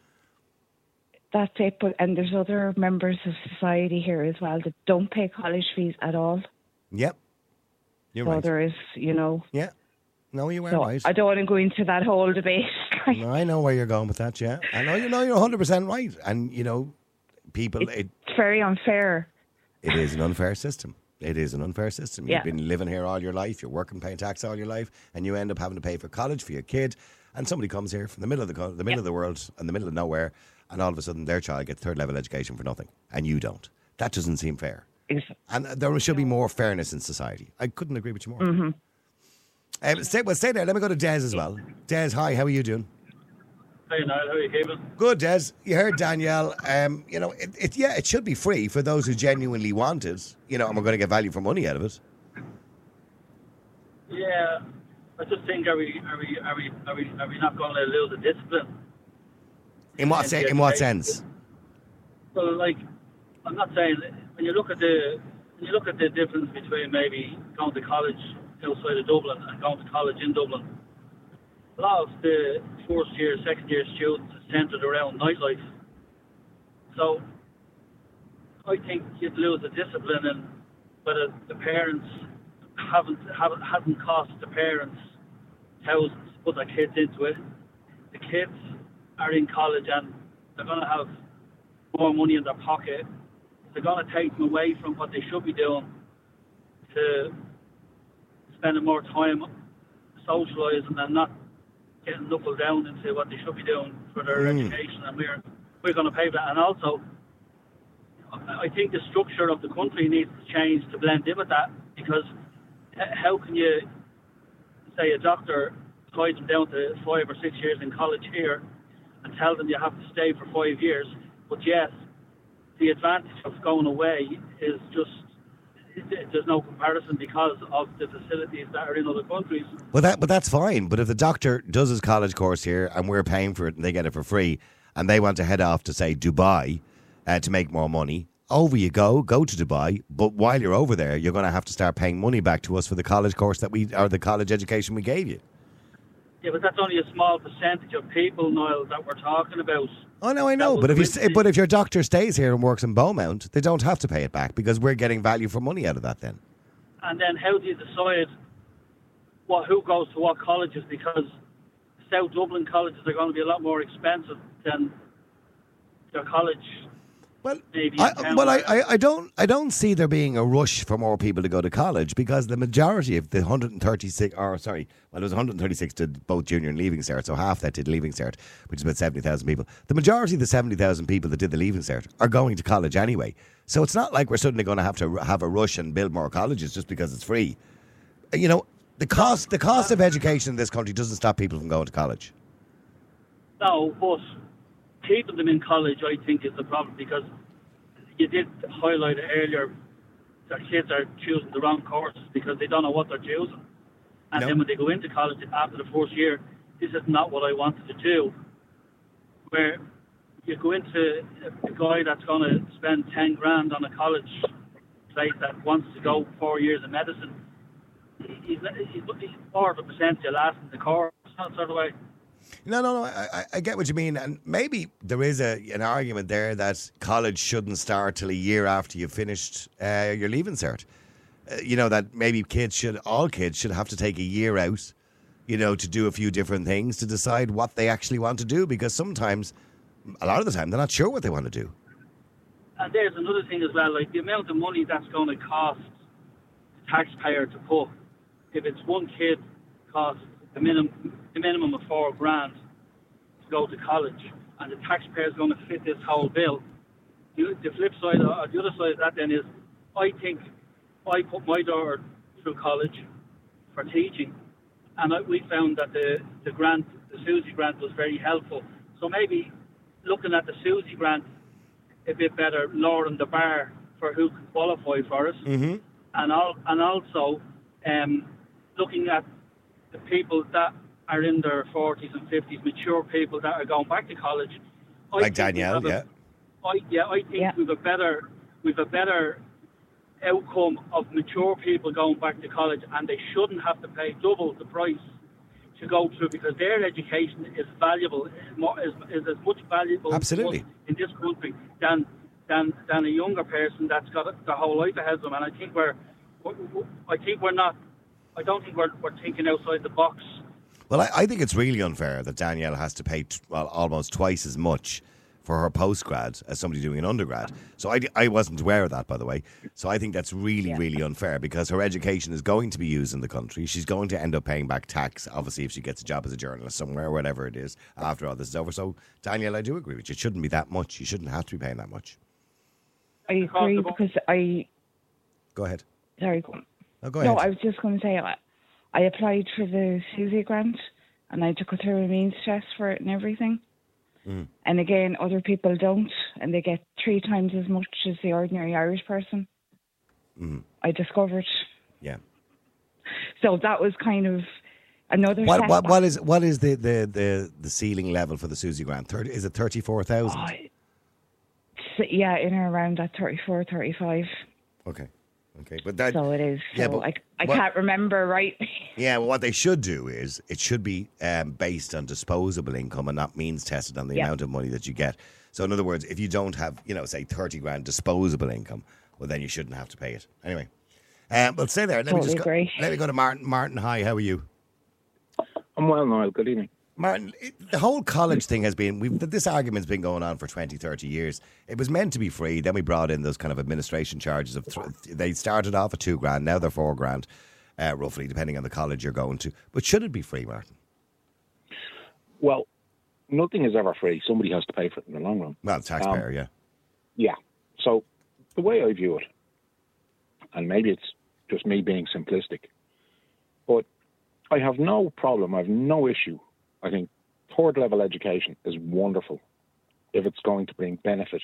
That's it. But and there's other members of society here as well that don't pay college fees at all. Yep. You're so right. there is, you know. Yeah. No, you were So right. I don't want to go into that whole debate. No, I know where you're going with that, yeah. I know you know you're one hundred percent right. And, you know, people, it, It's very unfair. it is an unfair system. It is an unfair system. You've Yeah. been living here all your life, you're working, paying tax all your life, and you end up having to pay for college for your kid. And somebody comes here from the middle of the, co- the middle of the world and the middle of nowhere, and all of a sudden their child gets third level education for nothing, and you don't. That doesn't seem fair. Ex- And there should be more fairness in society. I couldn't agree with you more. Mm-hmm. Um, stay, well, stay there. Let me go to Des as well. Des, hi, how are you doing? Hey, Niall, how are you keeping? Good, Des. You heard Danielle. Um, you know, it, it, yeah, it should be free for those who genuinely want it. You know, and we're going to get value for money out of it. Yeah, I just think are we are we are we are we are we not going to lose the discipline? In what And se- the in what education. sense? Well, like I'm not saying when you look at the when you look at the difference between maybe going to college outside of Dublin and going to college in Dublin. A lot of the first year, second year students is centred around nightlife. So I think you'd lose the discipline, and whether the parents haven't, haven't hasn't cost the parents thousands to put their kids into it. The kids are in college and they're going to have more money in their pocket. They're going to take them away from what they should be doing to spending more time socialising and not getting knuckled down into what they should be doing for their Mm. education, and we're we're going to pay for that. And also, I think the structure of the country needs to change to blend in with that, because h- how can you say a doctor ties them down to five or six years in college here and tell them you have to stay for five years, but yes, the advantage of going away is just, there's no comparison because of the facilities that are in other countries. But that, but that's fine. But if the doctor does his college course here and we're paying for it and they get it for free, and they want to head off to, say, Dubai uh, to make more money, over you go, go to Dubai. But while you're over there, you're going to have to start paying money back to us for the college course that we, or the college education we gave you. Yeah, but that's only a small percentage of people, Niall, that we're talking about. Oh no, I know. That But if you, was st- but if your doctor stays here and works in Beaumont, they don't have to pay it back because we're getting value for money out of that. Then. And then how do you decide what who goes to what colleges? Because South Dublin colleges are going to be a lot more expensive than their college. Well, maybe I, in town. well, I, I, I don't, I don't see there being a rush for more people to go to college because the majority of the one hundred thirty-six, or sorry, well, it was one hundred thirty-six did both junior and leaving cert, so half that did leaving cert, which is about seventy thousand people. The majority of the seventy thousand people that did the leaving cert are going to college anyway. So it's not like we're suddenly going to have to have a rush and build more colleges just because it's free. You know, the cost, the cost of education in this country doesn't stop people from going to college. No, but keeping them in college, I think, is the problem, because you did highlight it earlier that kids are choosing the wrong courses because they don't know what they're choosing. And No. then when they go into college after the first year, this is not what I wanted to do. Where you go into a guy that's going to spend ten grand on a college place that wants to go four years in medicine, he's, he's, he's more of a percentage of lasting the course, that sort of way. No, no, no. I, I, I get what you mean, and maybe there is a an argument there that college shouldn't start till a year after you've finished uh, your leaving cert. Uh, you know, that maybe kids should, all kids should have to take a year out, you know, to do a few different things to decide what they actually want to do, because sometimes, a lot of the time, they're not sure what they want to do. And there's another thing as well, like the amount of money that's going to cost the taxpayer to put. If it's one kid, costs the minimum, the minimum of four grand to go to college, and the taxpayer is going to fit this whole bill. The, the flip side, or the other side of that then is, I think I put my daughter through college for teaching, and I, we found that the, the grant, the SUSI grant, was very helpful. So maybe looking at the SUSI grant a bit better, lowering the bar for who can qualify for it, Mm-hmm. and al- and also um, looking at the people that are in their forties and fifties, mature people that are going back to college. I Like think we Danielle, have a- yeah. I, yeah, I think Yeah. we've a better we've a better outcome of mature people going back to college, and they shouldn't have to pay double the price to go through, because their education is valuable, is, more, is, is as much valuable Absolutely. to us in this country than than than a younger person that's got their whole life ahead of them. And I think we're, I think we're not, I don't think we're we're thinking outside the box. Well, I, I think it's really unfair that Danielle has to pay t- well, almost twice as much for her postgrad as somebody doing an undergrad. So I, I wasn't aware of that, by the way. So I think that's really, Yeah. really unfair, because her education is going to be used in the country. She's going to end up paying back tax, obviously, if she gets a job as a journalist somewhere, whatever it is, after all this is over. So, Danielle, I do agree with you. It shouldn't be that much. You shouldn't have to be paying that much. I agree, because I Go ahead. sorry. Go on. No, go ahead. No, I was just going to say I, I applied for the SUSI grant, and I took a thorough means test for it and everything. Mm. And again, other people don't, and they get three times as much as the ordinary Irish person. Mm. I discovered. Yeah. So that was kind of another. What, what, setback. what is what is the, the, the, the ceiling level for the SUSI grant? thirty, is it thirty-four thousand? Oh, it's- yeah, in or around that thirty-four, thirty-five. Okay. Okay, but that So it is. Yeah, So but I, I what- can't remember, right? Yeah, well, what they should do is it should be um, based on disposable income and not means tested on the Yeah. amount of money that you get. So, in other words, if you don't have, you know, say thirty grand disposable income, well, then you shouldn't have to pay it. Anyway, um, but stay there. Let me Totally just go, agree. let me go to Martin. Martin, hi. How are you, I'm well, Niall. Good evening. Martin? It, the whole college thing has been. We've this argument's been going on for twenty, thirty years. It was meant to be free. Then we brought in those kind of administration charges of. Th- they started off at two grand. Now they're four grand, uh, roughly, depending on the college you're going to. But should it be free, Martin? Well, nothing is ever free. Somebody has to pay for it in the long run. Well, taxpayer, Um, yeah. Yeah. So the way I view it, and maybe it's just me being simplistic, but I have no problem, I have no issue. I think third level education is wonderful if it's going to bring benefit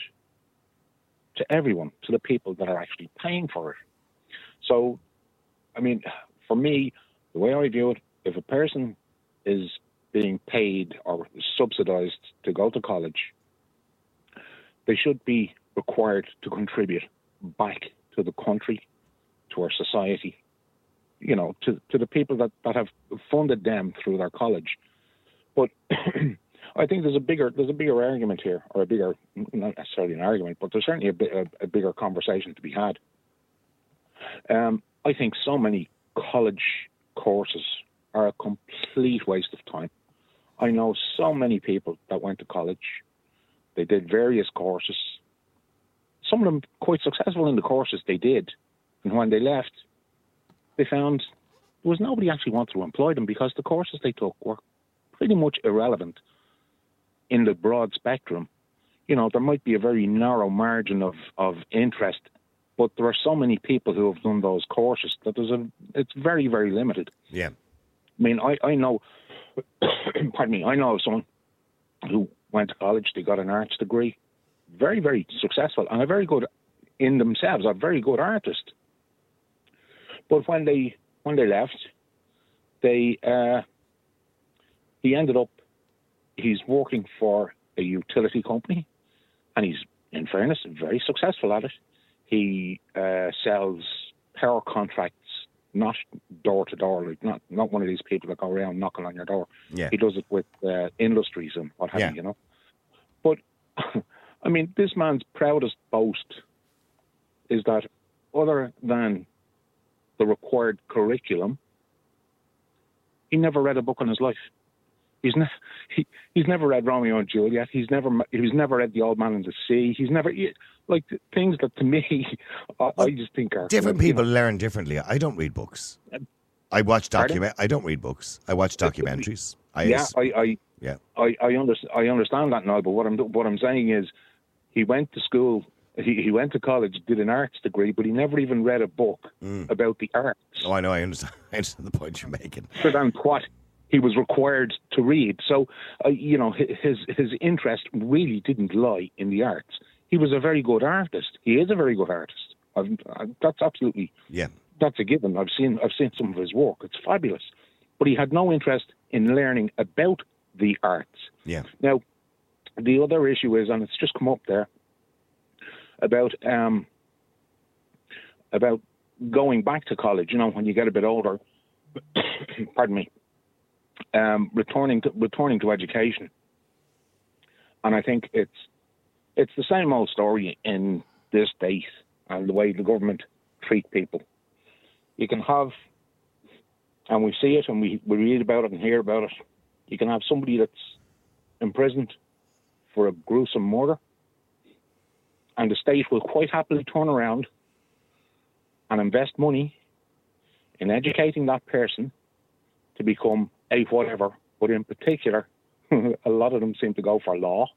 to everyone, to the people that are actually paying for it. So, I mean, for me, the way I view it, if a person is being paid or subsidised to go to college, they should be required to contribute back to the country, to our society, you know, to, to the people that, that have funded them through their college. But I think there's a bigger there's a bigger argument here, or a bigger, not necessarily an argument, but there's certainly a, bi- a, a bigger conversation to be had. Um, I think so many college courses are a complete waste of time. I know so many people that went to college. They did various courses. Some of them quite successful in the courses they did. And when they left, they found there was nobody actually wanted to employ them because the courses they took were pretty much irrelevant in the broad spectrum. You know, there might be a very narrow margin of, of interest, but there are so many people who have done those courses that there's a it's very, very limited. Yeah. I mean, I, I know, pardon me, I know of someone who went to college, they got an arts degree, very, very successful, and a very good, in themselves, a very good artist. But when they when they left, they uh, he ended up, he's working for a utility company, and he's, in fairness, very successful at it. He uh, sells power contracts, not door to door, like not not one of these people that go around knocking on your door. Yeah. He does it with uh, industries and what have Yeah. you, you know. But I mean, this man's proudest boast is that, other than the required curriculum, he never read a book in his life. He's ne- he, he's never read Romeo and Juliet. He's never he's never read The Old Man and the Sea. He's never he- like things that to me I, I just think are Different you know, people learn differently. I don't read books. I watch Pardon? document. I don't read books. I watch documentaries. I yeah, I I yeah. I I, under, I understand that now. But what I'm what I'm saying is, he went to school. He, he went to college, did an arts degree, but he never even read a book Mm. about the arts. Oh, I know. I understand. I understand the point you're making. Other than what he was required to read. So, uh, you know, his his interest really didn't lie in the arts. He was a very good artist. He is a very good artist. I've, I, that's absolutely Yeah. that's a given. I've seen I've seen some of his work. It's fabulous. But he had no interest in learning about the arts. Yeah. Now, the other issue is, and it's just come up there, about um, about going back to college. You know, when you get a bit older, pardon me, um, returning to returning to education. And I think it's it's the same old story in this state and the way the government treat people. You can have, and we see it and we, we read about it and hear about it, you can have somebody that's imprisoned for a gruesome murder, and the state will quite happily turn around and invest money in educating that person to become a whatever, but in particular, a lot of them seem to go for law.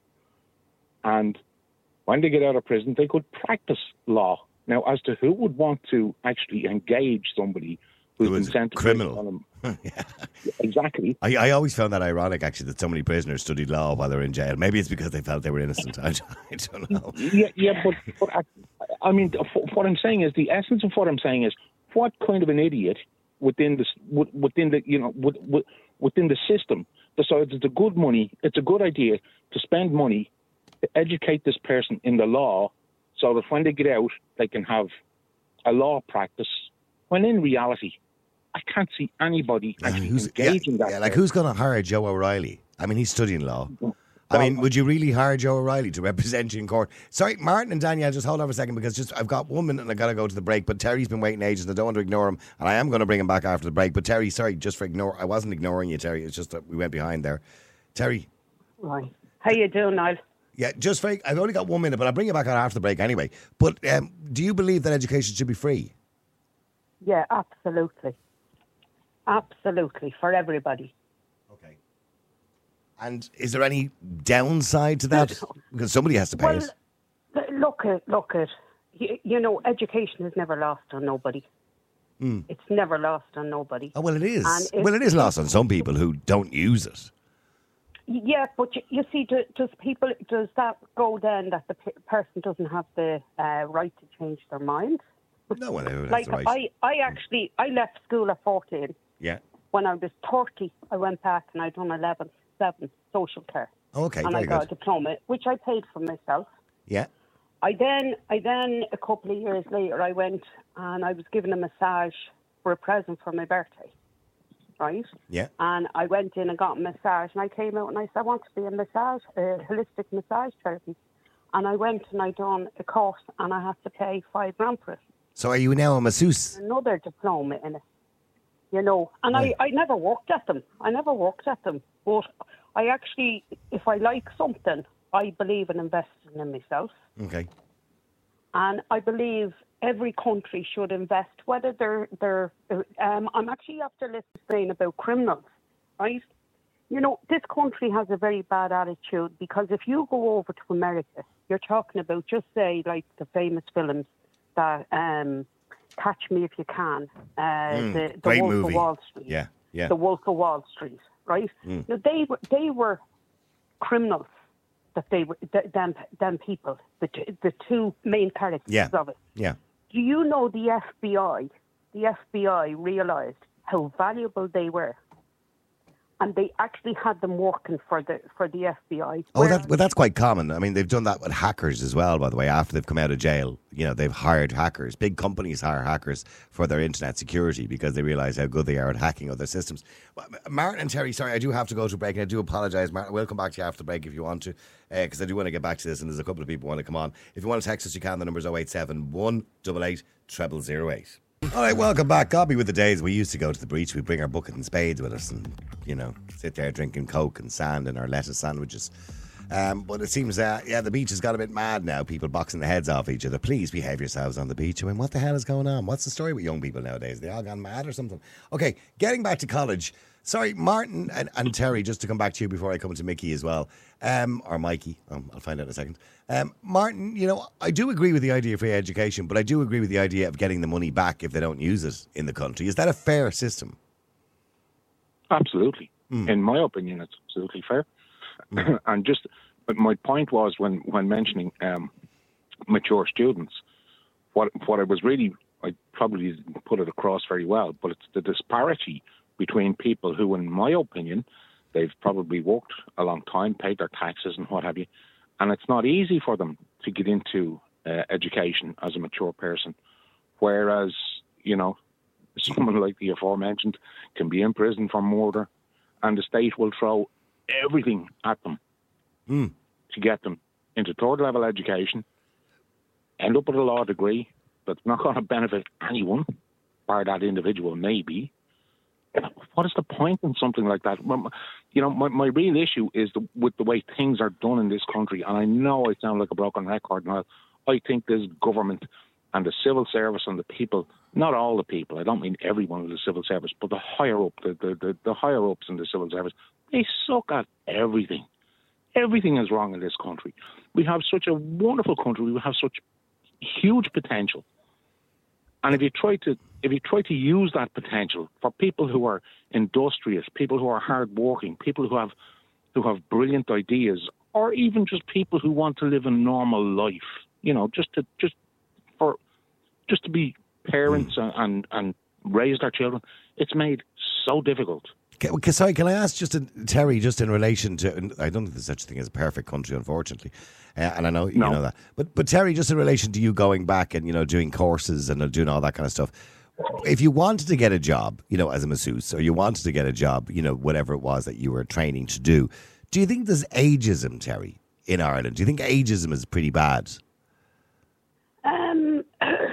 And when they get out of prison, they could practice law. Now, as to who would want to actually engage somebody who's Who been is sent to criminal. prison on them, exactly. I, I always found that ironic, actually, that so many prisoners studied law while they were in jail. Maybe it's because they felt they were innocent. I, I don't know. Yeah, yeah, but, but I, I mean, what I'm saying is, the essence of what I'm saying is, what kind of an idiot within this, within the, you know, within the system decides it's a good money, it's a good idea to spend money to educate this person in the law, so that when they get out, they can have a law practice, when in reality, I can't see anybody actually who's, engaging yeah, that. yeah, like who's going to hire Joe O'Reilly? I mean, he's studying law. I mean, would you really hire Joe O'Reilly to represent you in court? Sorry, Martin and Danielle, just hold on for a second because just I've got one minute and I've got to go to the break. But Terry's been waiting ages and I don't want to ignore him. And I am going to bring him back after the break. But Terry, sorry, just for ignore. I wasn't ignoring you, Terry. It's just that we went behind there. Terry. Right. How you doing, Niall? Yeah, just for, I've only got one minute, but I'll bring you back on after the break anyway. But um, do you believe that education should be free? Yeah, absolutely. Absolutely, for everybody. Okay. And is there any downside to that? Because somebody has to pay well, it. Look at, look at, you, you know, education is never lost on nobody. Mm. It's never lost on nobody. Oh, well, it is. And Well, it is lost on some people who don't use it. Yeah, but you, you see, do, does people does that go then that the p- person doesn't have the uh, right to change their mind? No one has Like the right. I, I actually, I left school at fourteen. Yeah. When I was thirty, I went back and I done eleven seven social care. Okay, and very I got good. a diploma, which I paid for myself. Yeah. I then, I then a couple of years later, I went and I was given a massage for a present for my birthday, right? Yeah. And I went in and got a massage, and I came out and I said, I want to be a massage, a holistic massage therapist. And I went and I done a course, and I had to pay five grand for it. So are you now a masseuse? Another diploma in it, you know. And Right. I, I never worked at them. I never worked at them. But I actually, if I like something, I believe in investing in myself. Okay. And I believe every country should invest, whether they're, they're um, I'm actually after listening about criminals, right? You know, this country has a very bad attitude because if you go over to America, you're talking about, just say, like the famous films that um, Catch Me If You Can, uh, Mm, the, the great Wolf movie. of Wall Street. Yeah, yeah. The Wolf of Wall Street, right? Mm. Now, they were, they were criminals, that they were, th- them, them people, the, t- the two main characters Yeah. of it. Yeah. Do you know the F B I? The F B I realised how valuable they were, and they actually had them working for the for the F B I. Oh, that, well, that's quite common. I mean, they've done that with hackers as well, by the way, after they've come out of jail. You know, they've hired hackers. Big companies hire hackers for their internet security because they realise how good they are at hacking other systems. Well, Martin and Terry, sorry, I do have to go to a break, and I do apologise, Martin. We'll come back to you after the break if you want to, because uh, I do want to get back to this, and there's a couple of people who want to come on. If you want to text us, you can. The number's oh eight seven, one eight eight, zero zero zero eight. All right, welcome back. God be with the days we used to go to the beach. We'd bring our bucket and spades with us and, you know, sit there drinking Coke and sand and our lettuce sandwiches. Um, but it seems, uh, yeah, the beach has got a bit mad now. People boxing the heads off each other. Please behave yourselves on the beach. I mean, what the hell is going on? What's the story with young people nowadays? They all gone mad or something? Okay, getting back to college. Sorry, Martin and, and Terry, just to come back to you before I come to Mickey as well, um, or Mikey. Um, I'll find out in a second. Um, Martin, you know, I do agree with the idea of free education, but I do agree with the idea of getting the money back if they don't use it in the country. Is that a fair system? Absolutely. Mm. In my opinion, it's absolutely fair. Mm. And just, but my point was when, when mentioning um, mature students, what what I was really, I probably didn't put it across very well, but it's the disparity between people who, in my opinion, they've probably worked a long time, paid their taxes and what have you, and it's not easy for them to get into uh, education as a mature person, whereas, you know, someone like the aforementioned can be in prison for murder, and the state will throw everything at them mm. to get them into third level education, end up with a law degree that's not going to benefit anyone, bar that individual maybe. What is the point in something like that? You know, my, my real issue is the, with the way things are done in this country, and I know I sound like a broken record now. I think this government and the civil service and the people, not all the people, I don't mean everyone in the civil service, but the higher up, the, the, the, the higher ups in the civil service, they suck at everything. Everything is wrong in this country. We have such a wonderful country. We have such huge potential. And if you try to if you try to use that potential for people who are industrious, people who are hardworking, people who have who have brilliant ideas, or even just people who want to live a normal life, you know, just to just for just to be parents mm. and, and and raise their children, it's made so difficult. Can, can- sorry, can I ask just in, Terry, just in relation to? and I don't think there's such a thing as a perfect country, unfortunately, uh, and I know you No. know that. But but Terry, just in relation to you going back and you know doing courses and uh, doing all that kind of stuff. If you wanted to get a job, you know, as a masseuse, or you wanted to get a job, you know, whatever it was that you were training to do, do you think there's ageism, Terry, in Ireland? Do you think ageism is pretty bad? Um,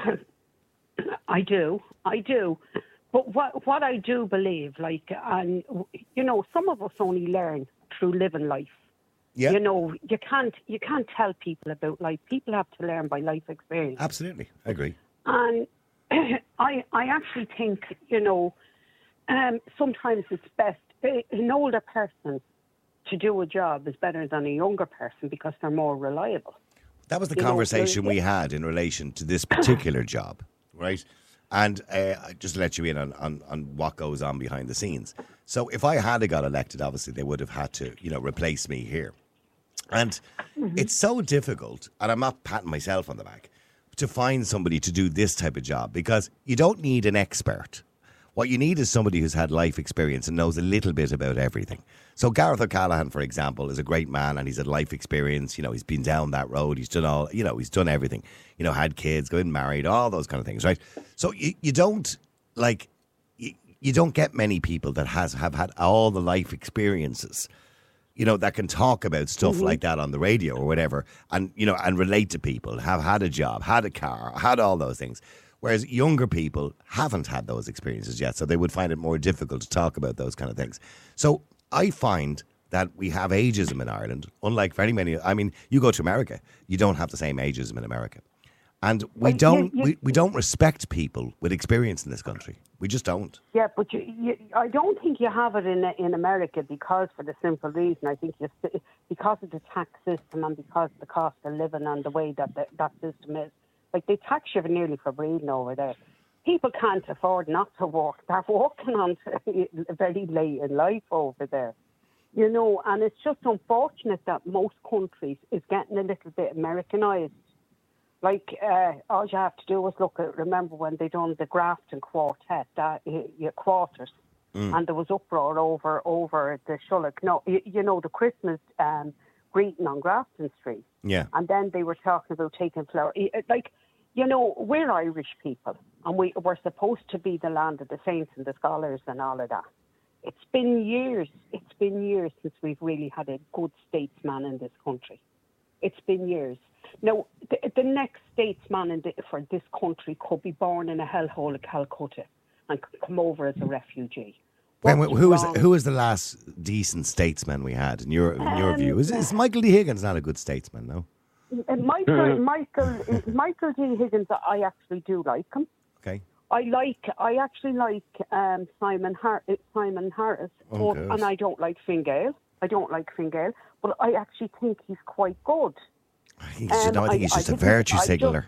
I do, I do. But what what I do believe, like, and you know, some of us only learn through living life. Yeah. You know, you can't you can't tell people about life. People have to learn by life experience. Absolutely, I agree. And I I actually think, you know, um, sometimes it's best an older person to do a job is better than a younger person because they're more reliable. That was the You know, conversation well, we had in relation to this particular job, right? And uh, just to let you in on, on, on what goes on behind the scenes. So if I had got elected, obviously they would have had to, you know, replace me here. And Mm-hmm. it's so difficult, and I'm not patting myself on the back, to find somebody to do this type of job because you don't need an expert. What you need is somebody who's had life experience and knows a little bit about everything. So Gareth O'Callaghan, for example, is a great man and he's had life experience. You know, he's been down that road. He's done all, you know, he's done everything. You know, had kids, gotten married, all those kind of things, right? So you, you don't, like, you, you don't get many people that has have had all the life experiences, you know, that can talk about stuff Mm-hmm. like that on the radio or whatever and, you know, and relate to people, have had a job, had a car, had all those things. Whereas younger people haven't had those experiences yet, so they would find it more difficult to talk about those kind of things. So I find that we have ageism in Ireland, unlike very many. I mean, you go to America, you don't have the same ageism in America. And we Well, you- don't you- we, we don't respect people with experience in this country. We just don't. Yeah, but you, you, I don't think you have it in in America because for the simple reason I think you st- because of the tax system and because of the cost of living and the way that the, that system is. Like, they tax you nearly for breathing over there. People can't afford not to work. They're working on to very late in life over there. You know, and it's just unfortunate that most countries is getting a little bit Americanized. Like, uh, all you have to do is look at, remember when they done the Grafton Quartet, that, uh, quarters, Mm. and there was uproar over over the Shullach. No, you, you know, the Christmas um, greeting on Grafton Street. Yeah. And then they were talking about taking flower. Like, you know, we're Irish people, and we, we're supposed to be the land of the saints and the scholars and all of that. It's been years, it's been years since we've really had a good statesman in this country. It's been years. Now, the, the next statesman in the, for this country could be born in a hellhole of Calcutta and c- come over as a refugee. Wait, What's wait, who was wrong? who was the last decent statesman we had in your in your Um, view? Is, is Michael D. Higgins not a good statesman? No. Uh, Michael, Michael, Michael D. Higgins, I actually do like him. Okay. I like, I actually like um, Simon Har- uh, Simon Harris, Oh, but, good. and I don't like Fine Gael. I don't like Fine Gael, but I actually think he's quite good. I think he's, Um, no, I think I- he's I just a think virtue I just- signaller.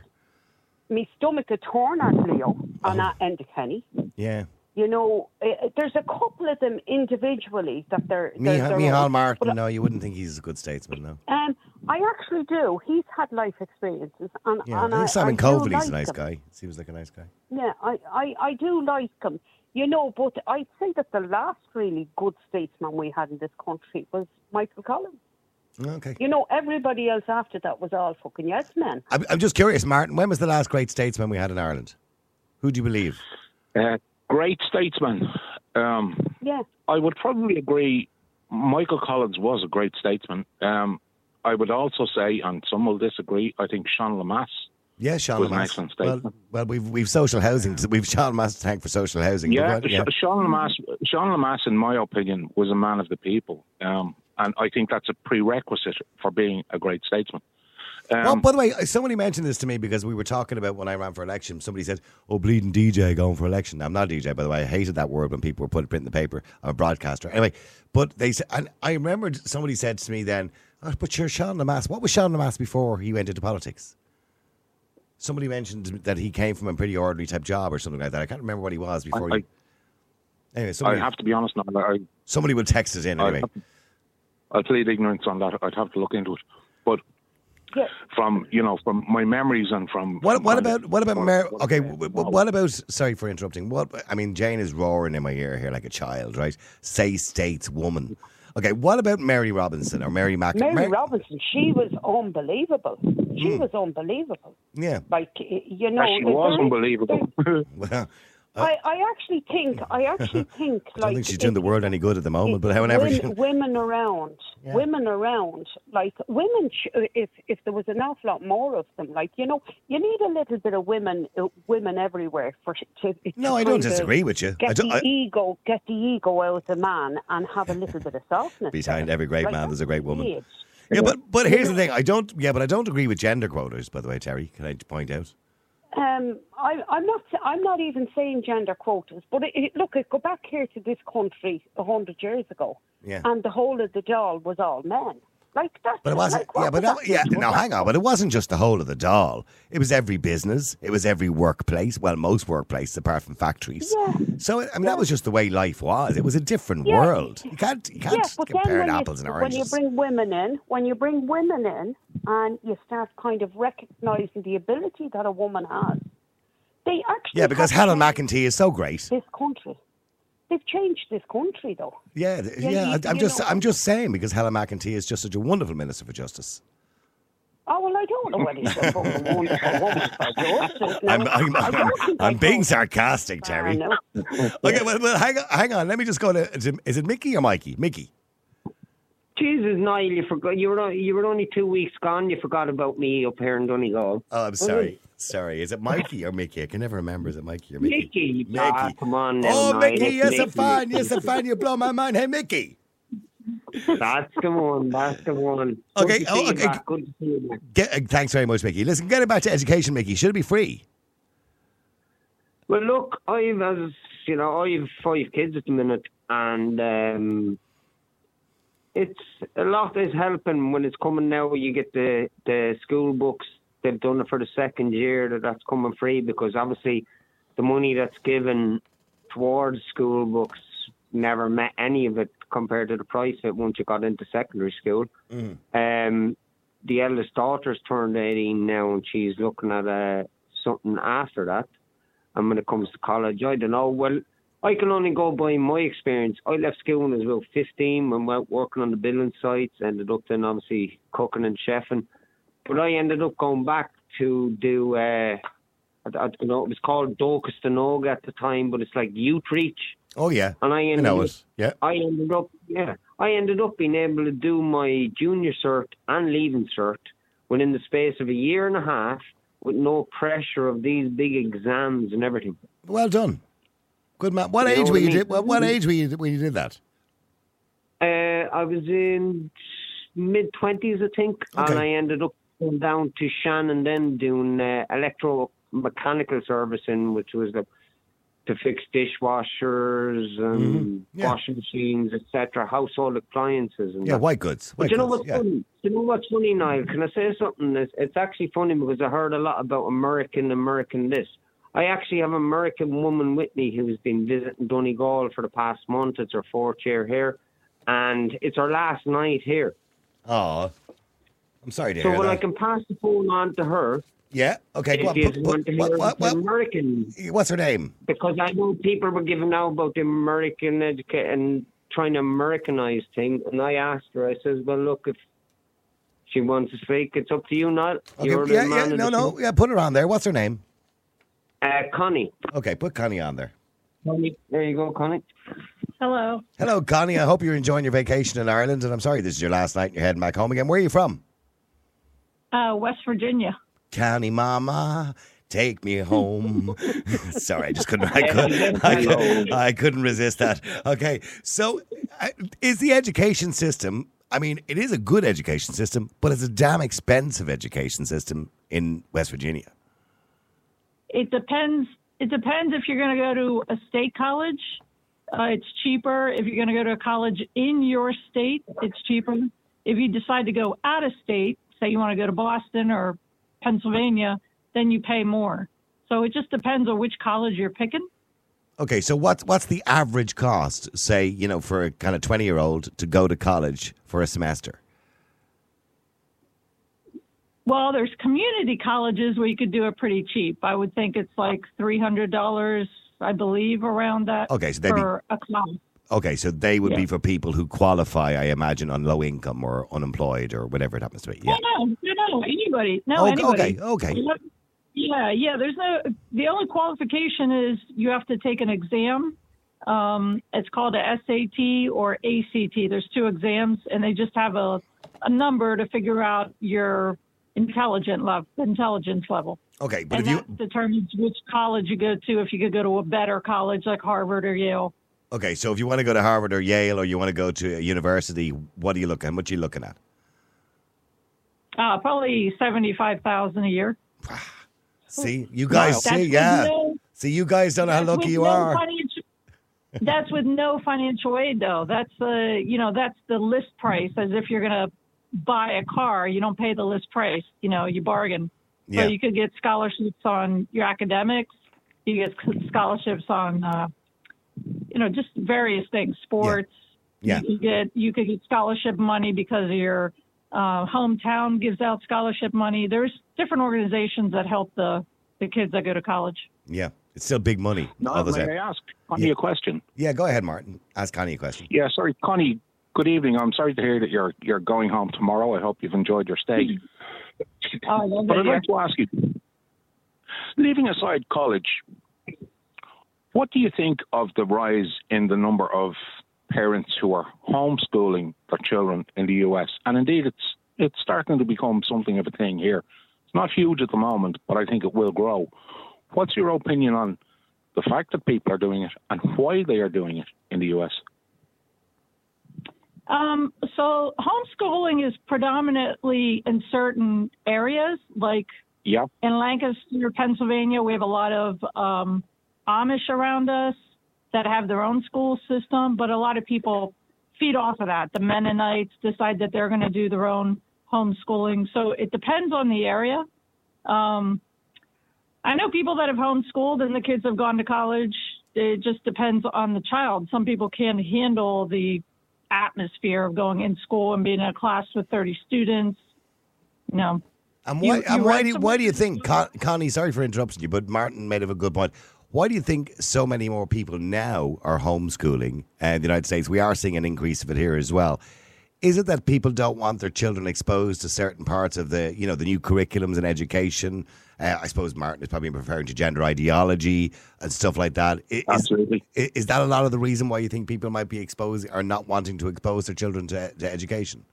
Me stomach a torn at Leo and Oh. at Enda Kenny. Yeah. You know, uh, there's a couple of them individually that they're. they're, Mihal, they're Mihal own. Martin, But, no, you wouldn't think he's a good statesman, no. Um, I actually do. He's had life experiences, and, Yeah, and I think Simon I do Coverley's like a nice him. guy. Seems like a nice guy. Yeah, I, I, I do like him. You know, but I'd say that the last really good statesman we had in this country was Michael Collins. Okay. You know, everybody else after that was all fucking yes men. I'm, I'm just curious, Martin, when was the last great statesman we had in Ireland? Who do you believe? Uh, great statesman. Um, Yeah. I would probably agree. Michael Collins was a great statesman. Um, I would also say, and some will disagree, I think Sean Lamass Yeah, Sean was an Lamass. excellent Well, statesman. well, we've we've social housing. We've Sean Lamass to thank for social housing. but Yeah, what- yeah. Sh- Sean Lamass. Sean Lamass, in my opinion, was a man of the people, um, and I think that's a prerequisite for being a great statesman. Um, Well, by the way, somebody mentioned this to me because we were talking about when I ran for election. Somebody said, "Oh, bleeding D J going for election." I'm not a D J, by the way. I hated that word when people were putting it in the paper. I'm a broadcaster. Anyway, but they said, and I remember somebody said to me then, oh, "But you're Sean Lamass. What was Sean Lamass before he went into politics?" Somebody mentioned that he came from a pretty ordinary type job or something like that. I can't remember what he was before. I, he... Anyway, I somebody, have to be honest now. I, somebody would text it in I anyway. I'll plead ignorance on that. I'd have to look into it. But Yeah. from you know from my memories and from. What from what kind about of- what about what- Mar- what- okay? w- w- What about? Sorry for interrupting. What I mean, Jane is roaring in my ear here like a child, right? Say states woman. Okay, what about Mary Robinson or Mary Mac? Mary Mar- Robinson, she was unbelievable. She Mm. was unbelievable. Yeah. Like, y- you know. She there- was there is- unbelievable. Well, I, I actually think, I actually think, I don't like, think she's doing the world any good at the moment. But it's however, women, women around, Yeah. women around, like women. Sh- if if there was an awful lot more of them, like you know, you need a little bit of women, uh, women everywhere for to. to no, I kind don't of disagree with you. Get I don't, the I, ego, get the ego out of the man, and have a little bit of softness. behind there. every great Like, man, there's a great woman. Kids. Yeah, but but here's the thing. I don't. Yeah, but I don't agree with gender quotas. By the way, Terry, can I point out? Um, I, I'm not. I'm not even saying gender quotas, but it, it, look, it, go back here to this country a hundred years ago, Yeah. and the whole of the doll was all men. Like that. But it wasn't. Like, what Yeah, but was no, that? yeah. Was No, that- hang on. But it wasn't just the whole of the doll. It was every business. It was every workplace. Well, most workplaces, apart from factories. Yeah. So I mean, that was just the way life was. It was a different Yeah. world. You can't. You can't Yeah, but then compare when apples you, and when you oranges. bring women in, when you bring women in, and you start kind of recognising the ability that a woman has, they actually Yeah, because have Helen changed McEntee is so great. this country. They've changed this country, though. Yeah, th- Yeah, yeah. you- I- I'm you just. know- I'm just saying because Helen McEntee is just such a wonderful minister for justice. Oh well, I don't know whether she's a fucking wonderful woman for justice. No, I'm. I'm, I don't think I I'm being know. sarcastic, I Terry. know. Okay, well, well, hang on. Hang on. Let me just go to. to- Is it Mickey or Mikey? Mickey. Jesus, Niall, you forgot. You were on- you were only two weeks gone. You forgot about me up here in Donegal. Oh, I'm sorry. Sorry. Is it Mikey or Mickey? I can never remember. Is it Mikey or Mickey? Mickey, Mickey. ah, come on now, Oh, Niall, Mickey, it's yes, a Mickey. fan. Yes, a fan. You blow my mind. Hey, Mickey. That's the one. That's the one. Good Okay, to see oh, you okay. back. Good to see you back. Get, uh, thanks very much, Mickey. Listen, getting back to education, Mickey. Should it be free? Well, look, I've as you know, I've five kids at the minute, and um, it's a lot is helping when it's coming now. You get the the school books. They've done it for the second year that that's coming free because obviously the money that's given towards school books never met any of it compared to the price of it once you got into secondary school. Mm. Um, the eldest daughter's turned eighteen now, and she's looking at uh, something after that. And when it comes to college, I don't know. Well, I can only go by my experience. I left school when I was about fifteen, went out working on the building sites, ended up then obviously cooking and chefing. But I ended up going back to do, uh, I, I don't know, it was called Docus de Noga at the time, but it's like Youth Reach. Oh, yeah. And I I ended know up, it. Yeah. I ended up, yeah, I ended up being able to do my junior cert and leaving cert within the space of a year and a half with no pressure of these big exams and everything. Well done. Good man. What You know age what were I you? mean? Did, what, what age were you when you did that? Uh, I was in mid twenties, I think, Okay. and I ended up going down to Shannon then doing uh, electromechanical servicing, which was the, to fix dishwashers and Mhm. Yeah. washing machines, et cetera, household appliances. And Yeah, that. white goods. But White you know goods, what's yeah. funny? You know what's funny, Niall? Can I say something? It's, it's actually funny because I heard a lot about American, American this. I actually have an American woman with me who's been visiting Donegal for the past month. It's her fourth year here, and it's her last night here. Oh, I'm sorry to So hear when that. I can pass the phone on to her, Yeah. Okay. if Go on, you put- want to put- hear what- what- the what- American, what's her name? because I know people were giving out about the American education and trying to Americanize things, and I asked her. I says, "Well, look, if she wants to speak, it's up to you, Niall. Okay. You're the Yeah, man yeah. of No, the no. show." Yeah, put her on there. What's her name? Uh, Connie. Okay, put Connie on there. Connie. There you go, Connie. Hello. Hello, Connie. I hope you're enjoying your vacation in Ireland, and I'm sorry this is your last night and you're heading back home again. Where are you from? Uh, West Virginia. Connie Mama, take me home. Sorry, I just couldn't. I couldn't. I, could, I couldn't resist that. Okay, so uh, is the education system? I mean, it is a good education system, but it's a damn expensive education system in West Virginia. It depends. It depends if you're going to go to a state college. Uh, it's cheaper. If you're going to go to a college in your state, it's cheaper. If you decide to go out of state, say you want to go to Boston or Pennsylvania, then you pay more. So it just depends on which college you're picking. Okay, so what's what's the average cost, say, you know, for a kind of twenty-year-old to go to college for a semester? Well, there's community colleges where you could do it pretty cheap. I would think it's like three hundred dollars, I believe, around that Okay, so they'd be- for a class. Okay, so they would Yeah. be for people who qualify, I imagine, on low income or unemployed or whatever it happens to be. Yeah. Oh, no, no, no, anybody. No, Oh, anybody. okay, okay. Yeah, yeah. There's no. The only qualification is you have to take an exam. Um, it's called a S A T or A C T. There's two exams, and they just have a a number to figure out your intelligent level, intelligence level. Okay, but and if you that determines which college you go to. If you could go to a better college like Harvard or Yale. okay, so if you want to go to Harvard or Yale or you want to go to a university, what are you looking? What are you looking at? Uh, probably seventy-five thousand a year. See, you guys That's see, with yeah. no- See, you guys don't know how That's lucky with you no are. financial- that's with no financial aid, though. That's uh, you know, that's the list price, as if you're going to buy a car. You don't pay the list price. You know, you bargain. Yeah. So you could get scholarships on your academics. You get scholarships on, uh, you know, just various things, sports. Yeah. You could get you could get scholarship money because of your uh, hometown gives out scholarship money. There's different organizations that help the the kids that go to college. Yeah, it's still big money. No, all the may same. I ask Connie Yeah. a question? Yeah, go ahead, Martin. Ask Connie a question. Yeah, sorry, Connie. Good evening. I'm sorry to hear that you're you're going home tomorrow. I hope you've enjoyed your stay. Oh, I love But it I'd here. like to ask you, leaving aside college, what do you think of the rise in the number of parents who are homeschooling their children in the U S? And indeed, it's it's starting to become something of a thing here. It's not huge at the moment, but I think it will grow. What's your opinion on the fact that people are doing it and why they are doing it in the U S? Um, so homeschooling is predominantly in certain areas, like Yeah. in Lancaster, Pennsylvania. We have a lot of um, Amish around us that have their own school system, but a lot of people feed off of that. The Mennonites decide that they're going to do their own homeschooling. So it depends on the area. Um, I know people that have homeschooled and the kids have gone to college. It just depends on the child. Some people can't handle the atmosphere of going in school and being in a class with thirty students. You know. And You- why, you and why, read do, you- some- why do you think, Con- Connie, sorry for interrupting you, but Martin made a good point. Why do you think so many more people now are homeschooling in the United States? We are seeing an increase of it here as well. Is it that people don't want their children exposed to certain parts of the, you know, the new curriculums and education? Uh, I suppose Martin is probably referring to gender ideology and stuff like that. I- Is, Absolutely. i- Is that a lot of the reason why you think people might be exposed or not wanting to expose their children to, to education?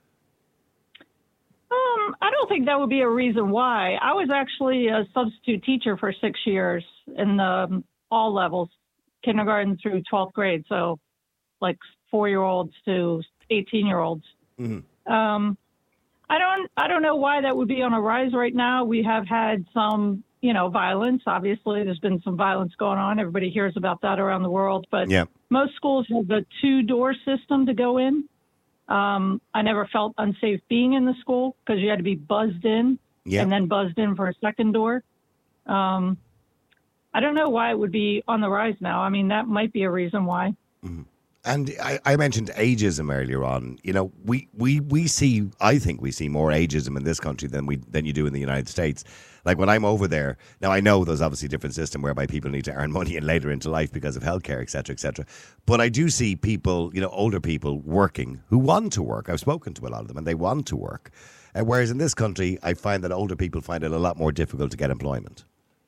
Um, I don't think that would be a reason why. I was actually a substitute teacher for six years in um, all levels, kindergarten through twelfth grade. So like four-year-olds to eighteen-year-olds. Mm-hmm. Um, I don't, I don't know why that would be on a rise right now. We have had some, you know, violence. Obviously, there's been some violence going on. Everybody hears about that around the world. But Yeah. most schools have a two-door system to go in. Um, I never felt unsafe being in the school because you had to be buzzed in Yeah. and then buzzed in for a second door. Um, I don't know why it would be on the rise now. I mean, that might be a reason why. And I, I mentioned ageism earlier on. You know, we, we, we see, I think we see more ageism in this country than we than you do in the United States. Like when I'm over there, now I know there's obviously a different system whereby people need to earn money and later into life because of healthcare, et cetera, et cetera. But I do see people, you know, older people working who want to work. I've spoken to a lot of them and they want to work. Uh, whereas in this country, I find that older people find it a lot more difficult to get employment.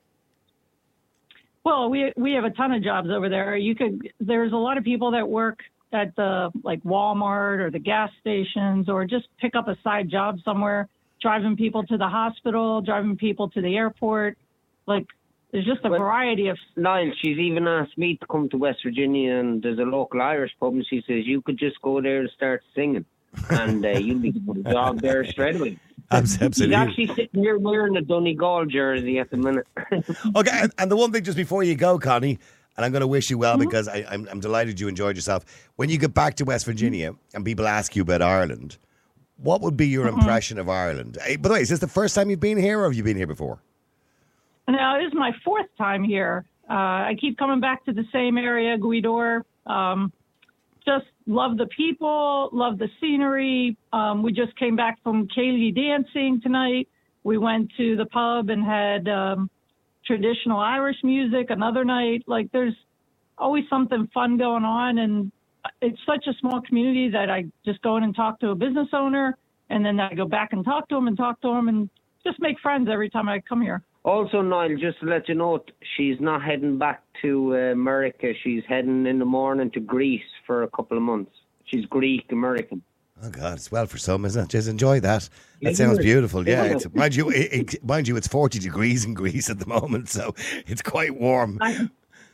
Well, we we have a ton of jobs over there. You could there's a lot of people that work at the like Walmart or the gas stations or just pick up a side job somewhere, driving people to the hospital, driving people to the airport. Like there's just a Well, variety of Niall, she's even asked me to come to West Virginia, and there's a local Irish pub, and she says you could just go there and start singing, and uh, you'll be given a job there straight away. Absolutely. She's actually sitting here wearing a Donegal jersey at the minute. Okay, and, and the one thing just before you go, Connie, and I'm going to wish you well Mm-hmm. because I, I'm, I'm delighted you enjoyed yourself. When you get back to West Virginia and people ask you about Ireland, what would be your Mm-hmm. impression of Ireland? Hey, by the way, is this the first time you've been here or have you been here before? Now, this is my fourth time here. Uh, I keep coming back to the same area, Gweedore. Um, just love the people, love the scenery. Um, we just came back from Cayley dancing tonight. We went to the pub and had um, traditional Irish music another night. Like, there's always something fun going on. And it's such a small community that I just go in and talk to a business owner, and then I go back and talk to them and talk to them and just make friends every time I come here. Also, Niall, just to let you know, she's not heading back to uh, America. She's heading in the morning to Greece for a couple of months. She's Greek-American. Oh, God, it's well for some, isn't it? Just enjoy that. That sounds beautiful. Yeah, it's, mind you, it, it, mind you, it's forty degrees in Greece at the moment, so it's quite warm. I,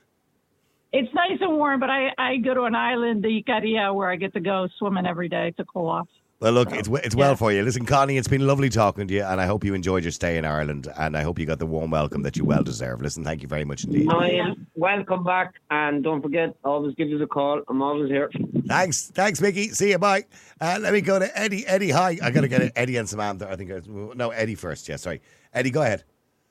it's nice and warm, but I, I go to an island, the Ikaria, where I get to go swimming every day to cool off. Well, look, it's it's well for you. Listen, Connie, it's been lovely talking to you, and I hope you enjoyed your stay in Ireland, and I hope you got the warm welcome that you well deserve. Listen, thank you very much indeed. Niall, welcome back, and don't forget, always give us a call. I'm always here. Thanks, thanks, Mickey. See you, bye. Uh, let me go to Eddie. Eddie, hi. I got to get Eddie and Samantha. I think no, Eddie first. Yeah, sorry, Eddie, go ahead.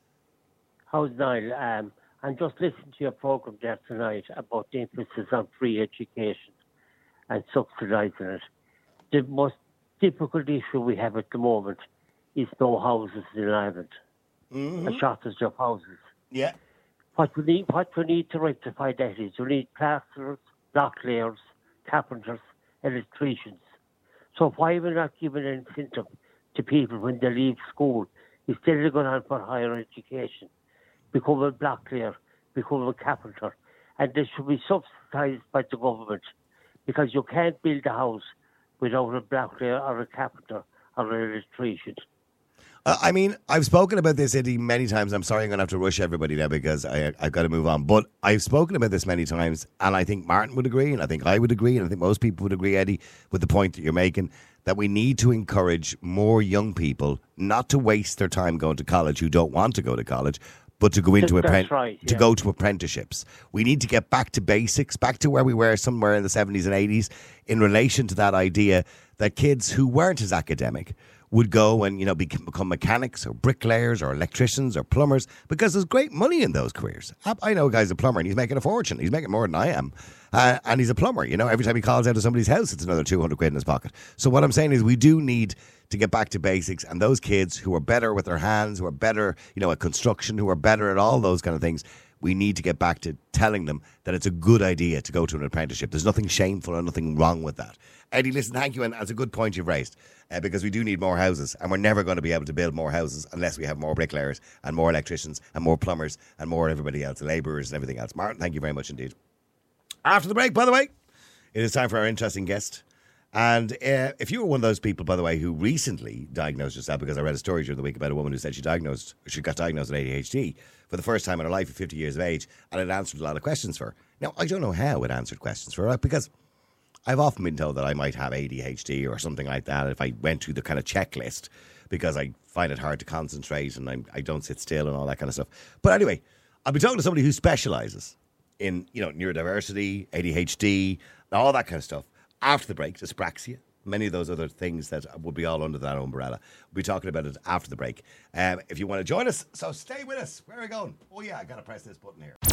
How's Niall? Um, I'm just listening to your program there tonight about the emphasis on free education and subsidising it. The most difficult issue we have at the moment is no houses in Ireland. Mm-hmm. A shortage of houses. Yeah. What we need, what we need to rectify that is we need plasterers, blocklayers, carpenters, electricians. So why are we not giving an incentive to people when they leave school, instead of going on for higher education, become a blocklayer, become a carpenter, and they should be subsidised by the government, because you can't build a house without a bricklayer or a carpenter or an electrician. Uh, I mean, I've spoken about this, Eddie, many times. I'm sorry I'm going to have to rush everybody now because I, I've got to move on. But I've spoken about this many times, and I think Martin would agree, and I think I would agree, and I think most people would agree, Eddie, with the point that you're making, that we need to encourage more young people not to waste their time going to college who don't want to go to college, but to go into appren- right, yeah. to go to apprenticeships. We need to get back to basics, back to where we were somewhere in the seventies and eighties, in relation to that idea that kids who weren't as academic would go and, you know, be, become mechanics or bricklayers or electricians or plumbers, because there's great money in those careers. I, I know a guy's a plumber and he's making a fortune. He's making more than I am. Uh, and he's a plumber. You know, every time he calls out of somebody's house, it's another two hundred quid in his pocket. So what I'm saying is we do need to get back to basics, and those kids who are better with their hands, who are better, you know, at construction, who are better at all those kind of things, we need to get back to telling them that it's a good idea to go to an apprenticeship. There's nothing shameful or nothing wrong with that. Eddie, listen, thank you, and that's a good point you've raised, uh, because we do need more houses, and we're never going to be able to build more houses unless we have more bricklayers and more electricians and more plumbers and more everybody else, labourers and everything else. Martin, thank you very much indeed. After the break, by the way, it is time for our interesting guest. And uh, if you were one of those people, by the way, who recently diagnosed yourself, because I read a story during the week about a woman who said she diagnosed, she got diagnosed with A D H D for the first time in her life at fifty years of age, and it answered a lot of questions for her. Now, I don't know how it answered questions for her, because I've often been told that I might have A D H D or something like that if I went through the kind of checklist, because I find it hard to concentrate and I'm, I don't sit still and all that kind of stuff. But anyway, I'll be talking to somebody who specialises in, you know, neurodiversity, A D H D, all that kind of stuff. After the break, dyspraxia, many of those other things that would be all under that umbrella. We'll be talking about it after the break. Um, if you want to join us, so stay with us. Where are we going? Oh, yeah, I got to press this button here.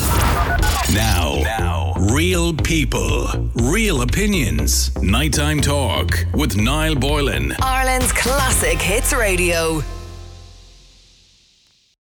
Now, now, real people, real opinions. Nighttime Talk with Niall Boylan. Ireland's Classic Hits Radio.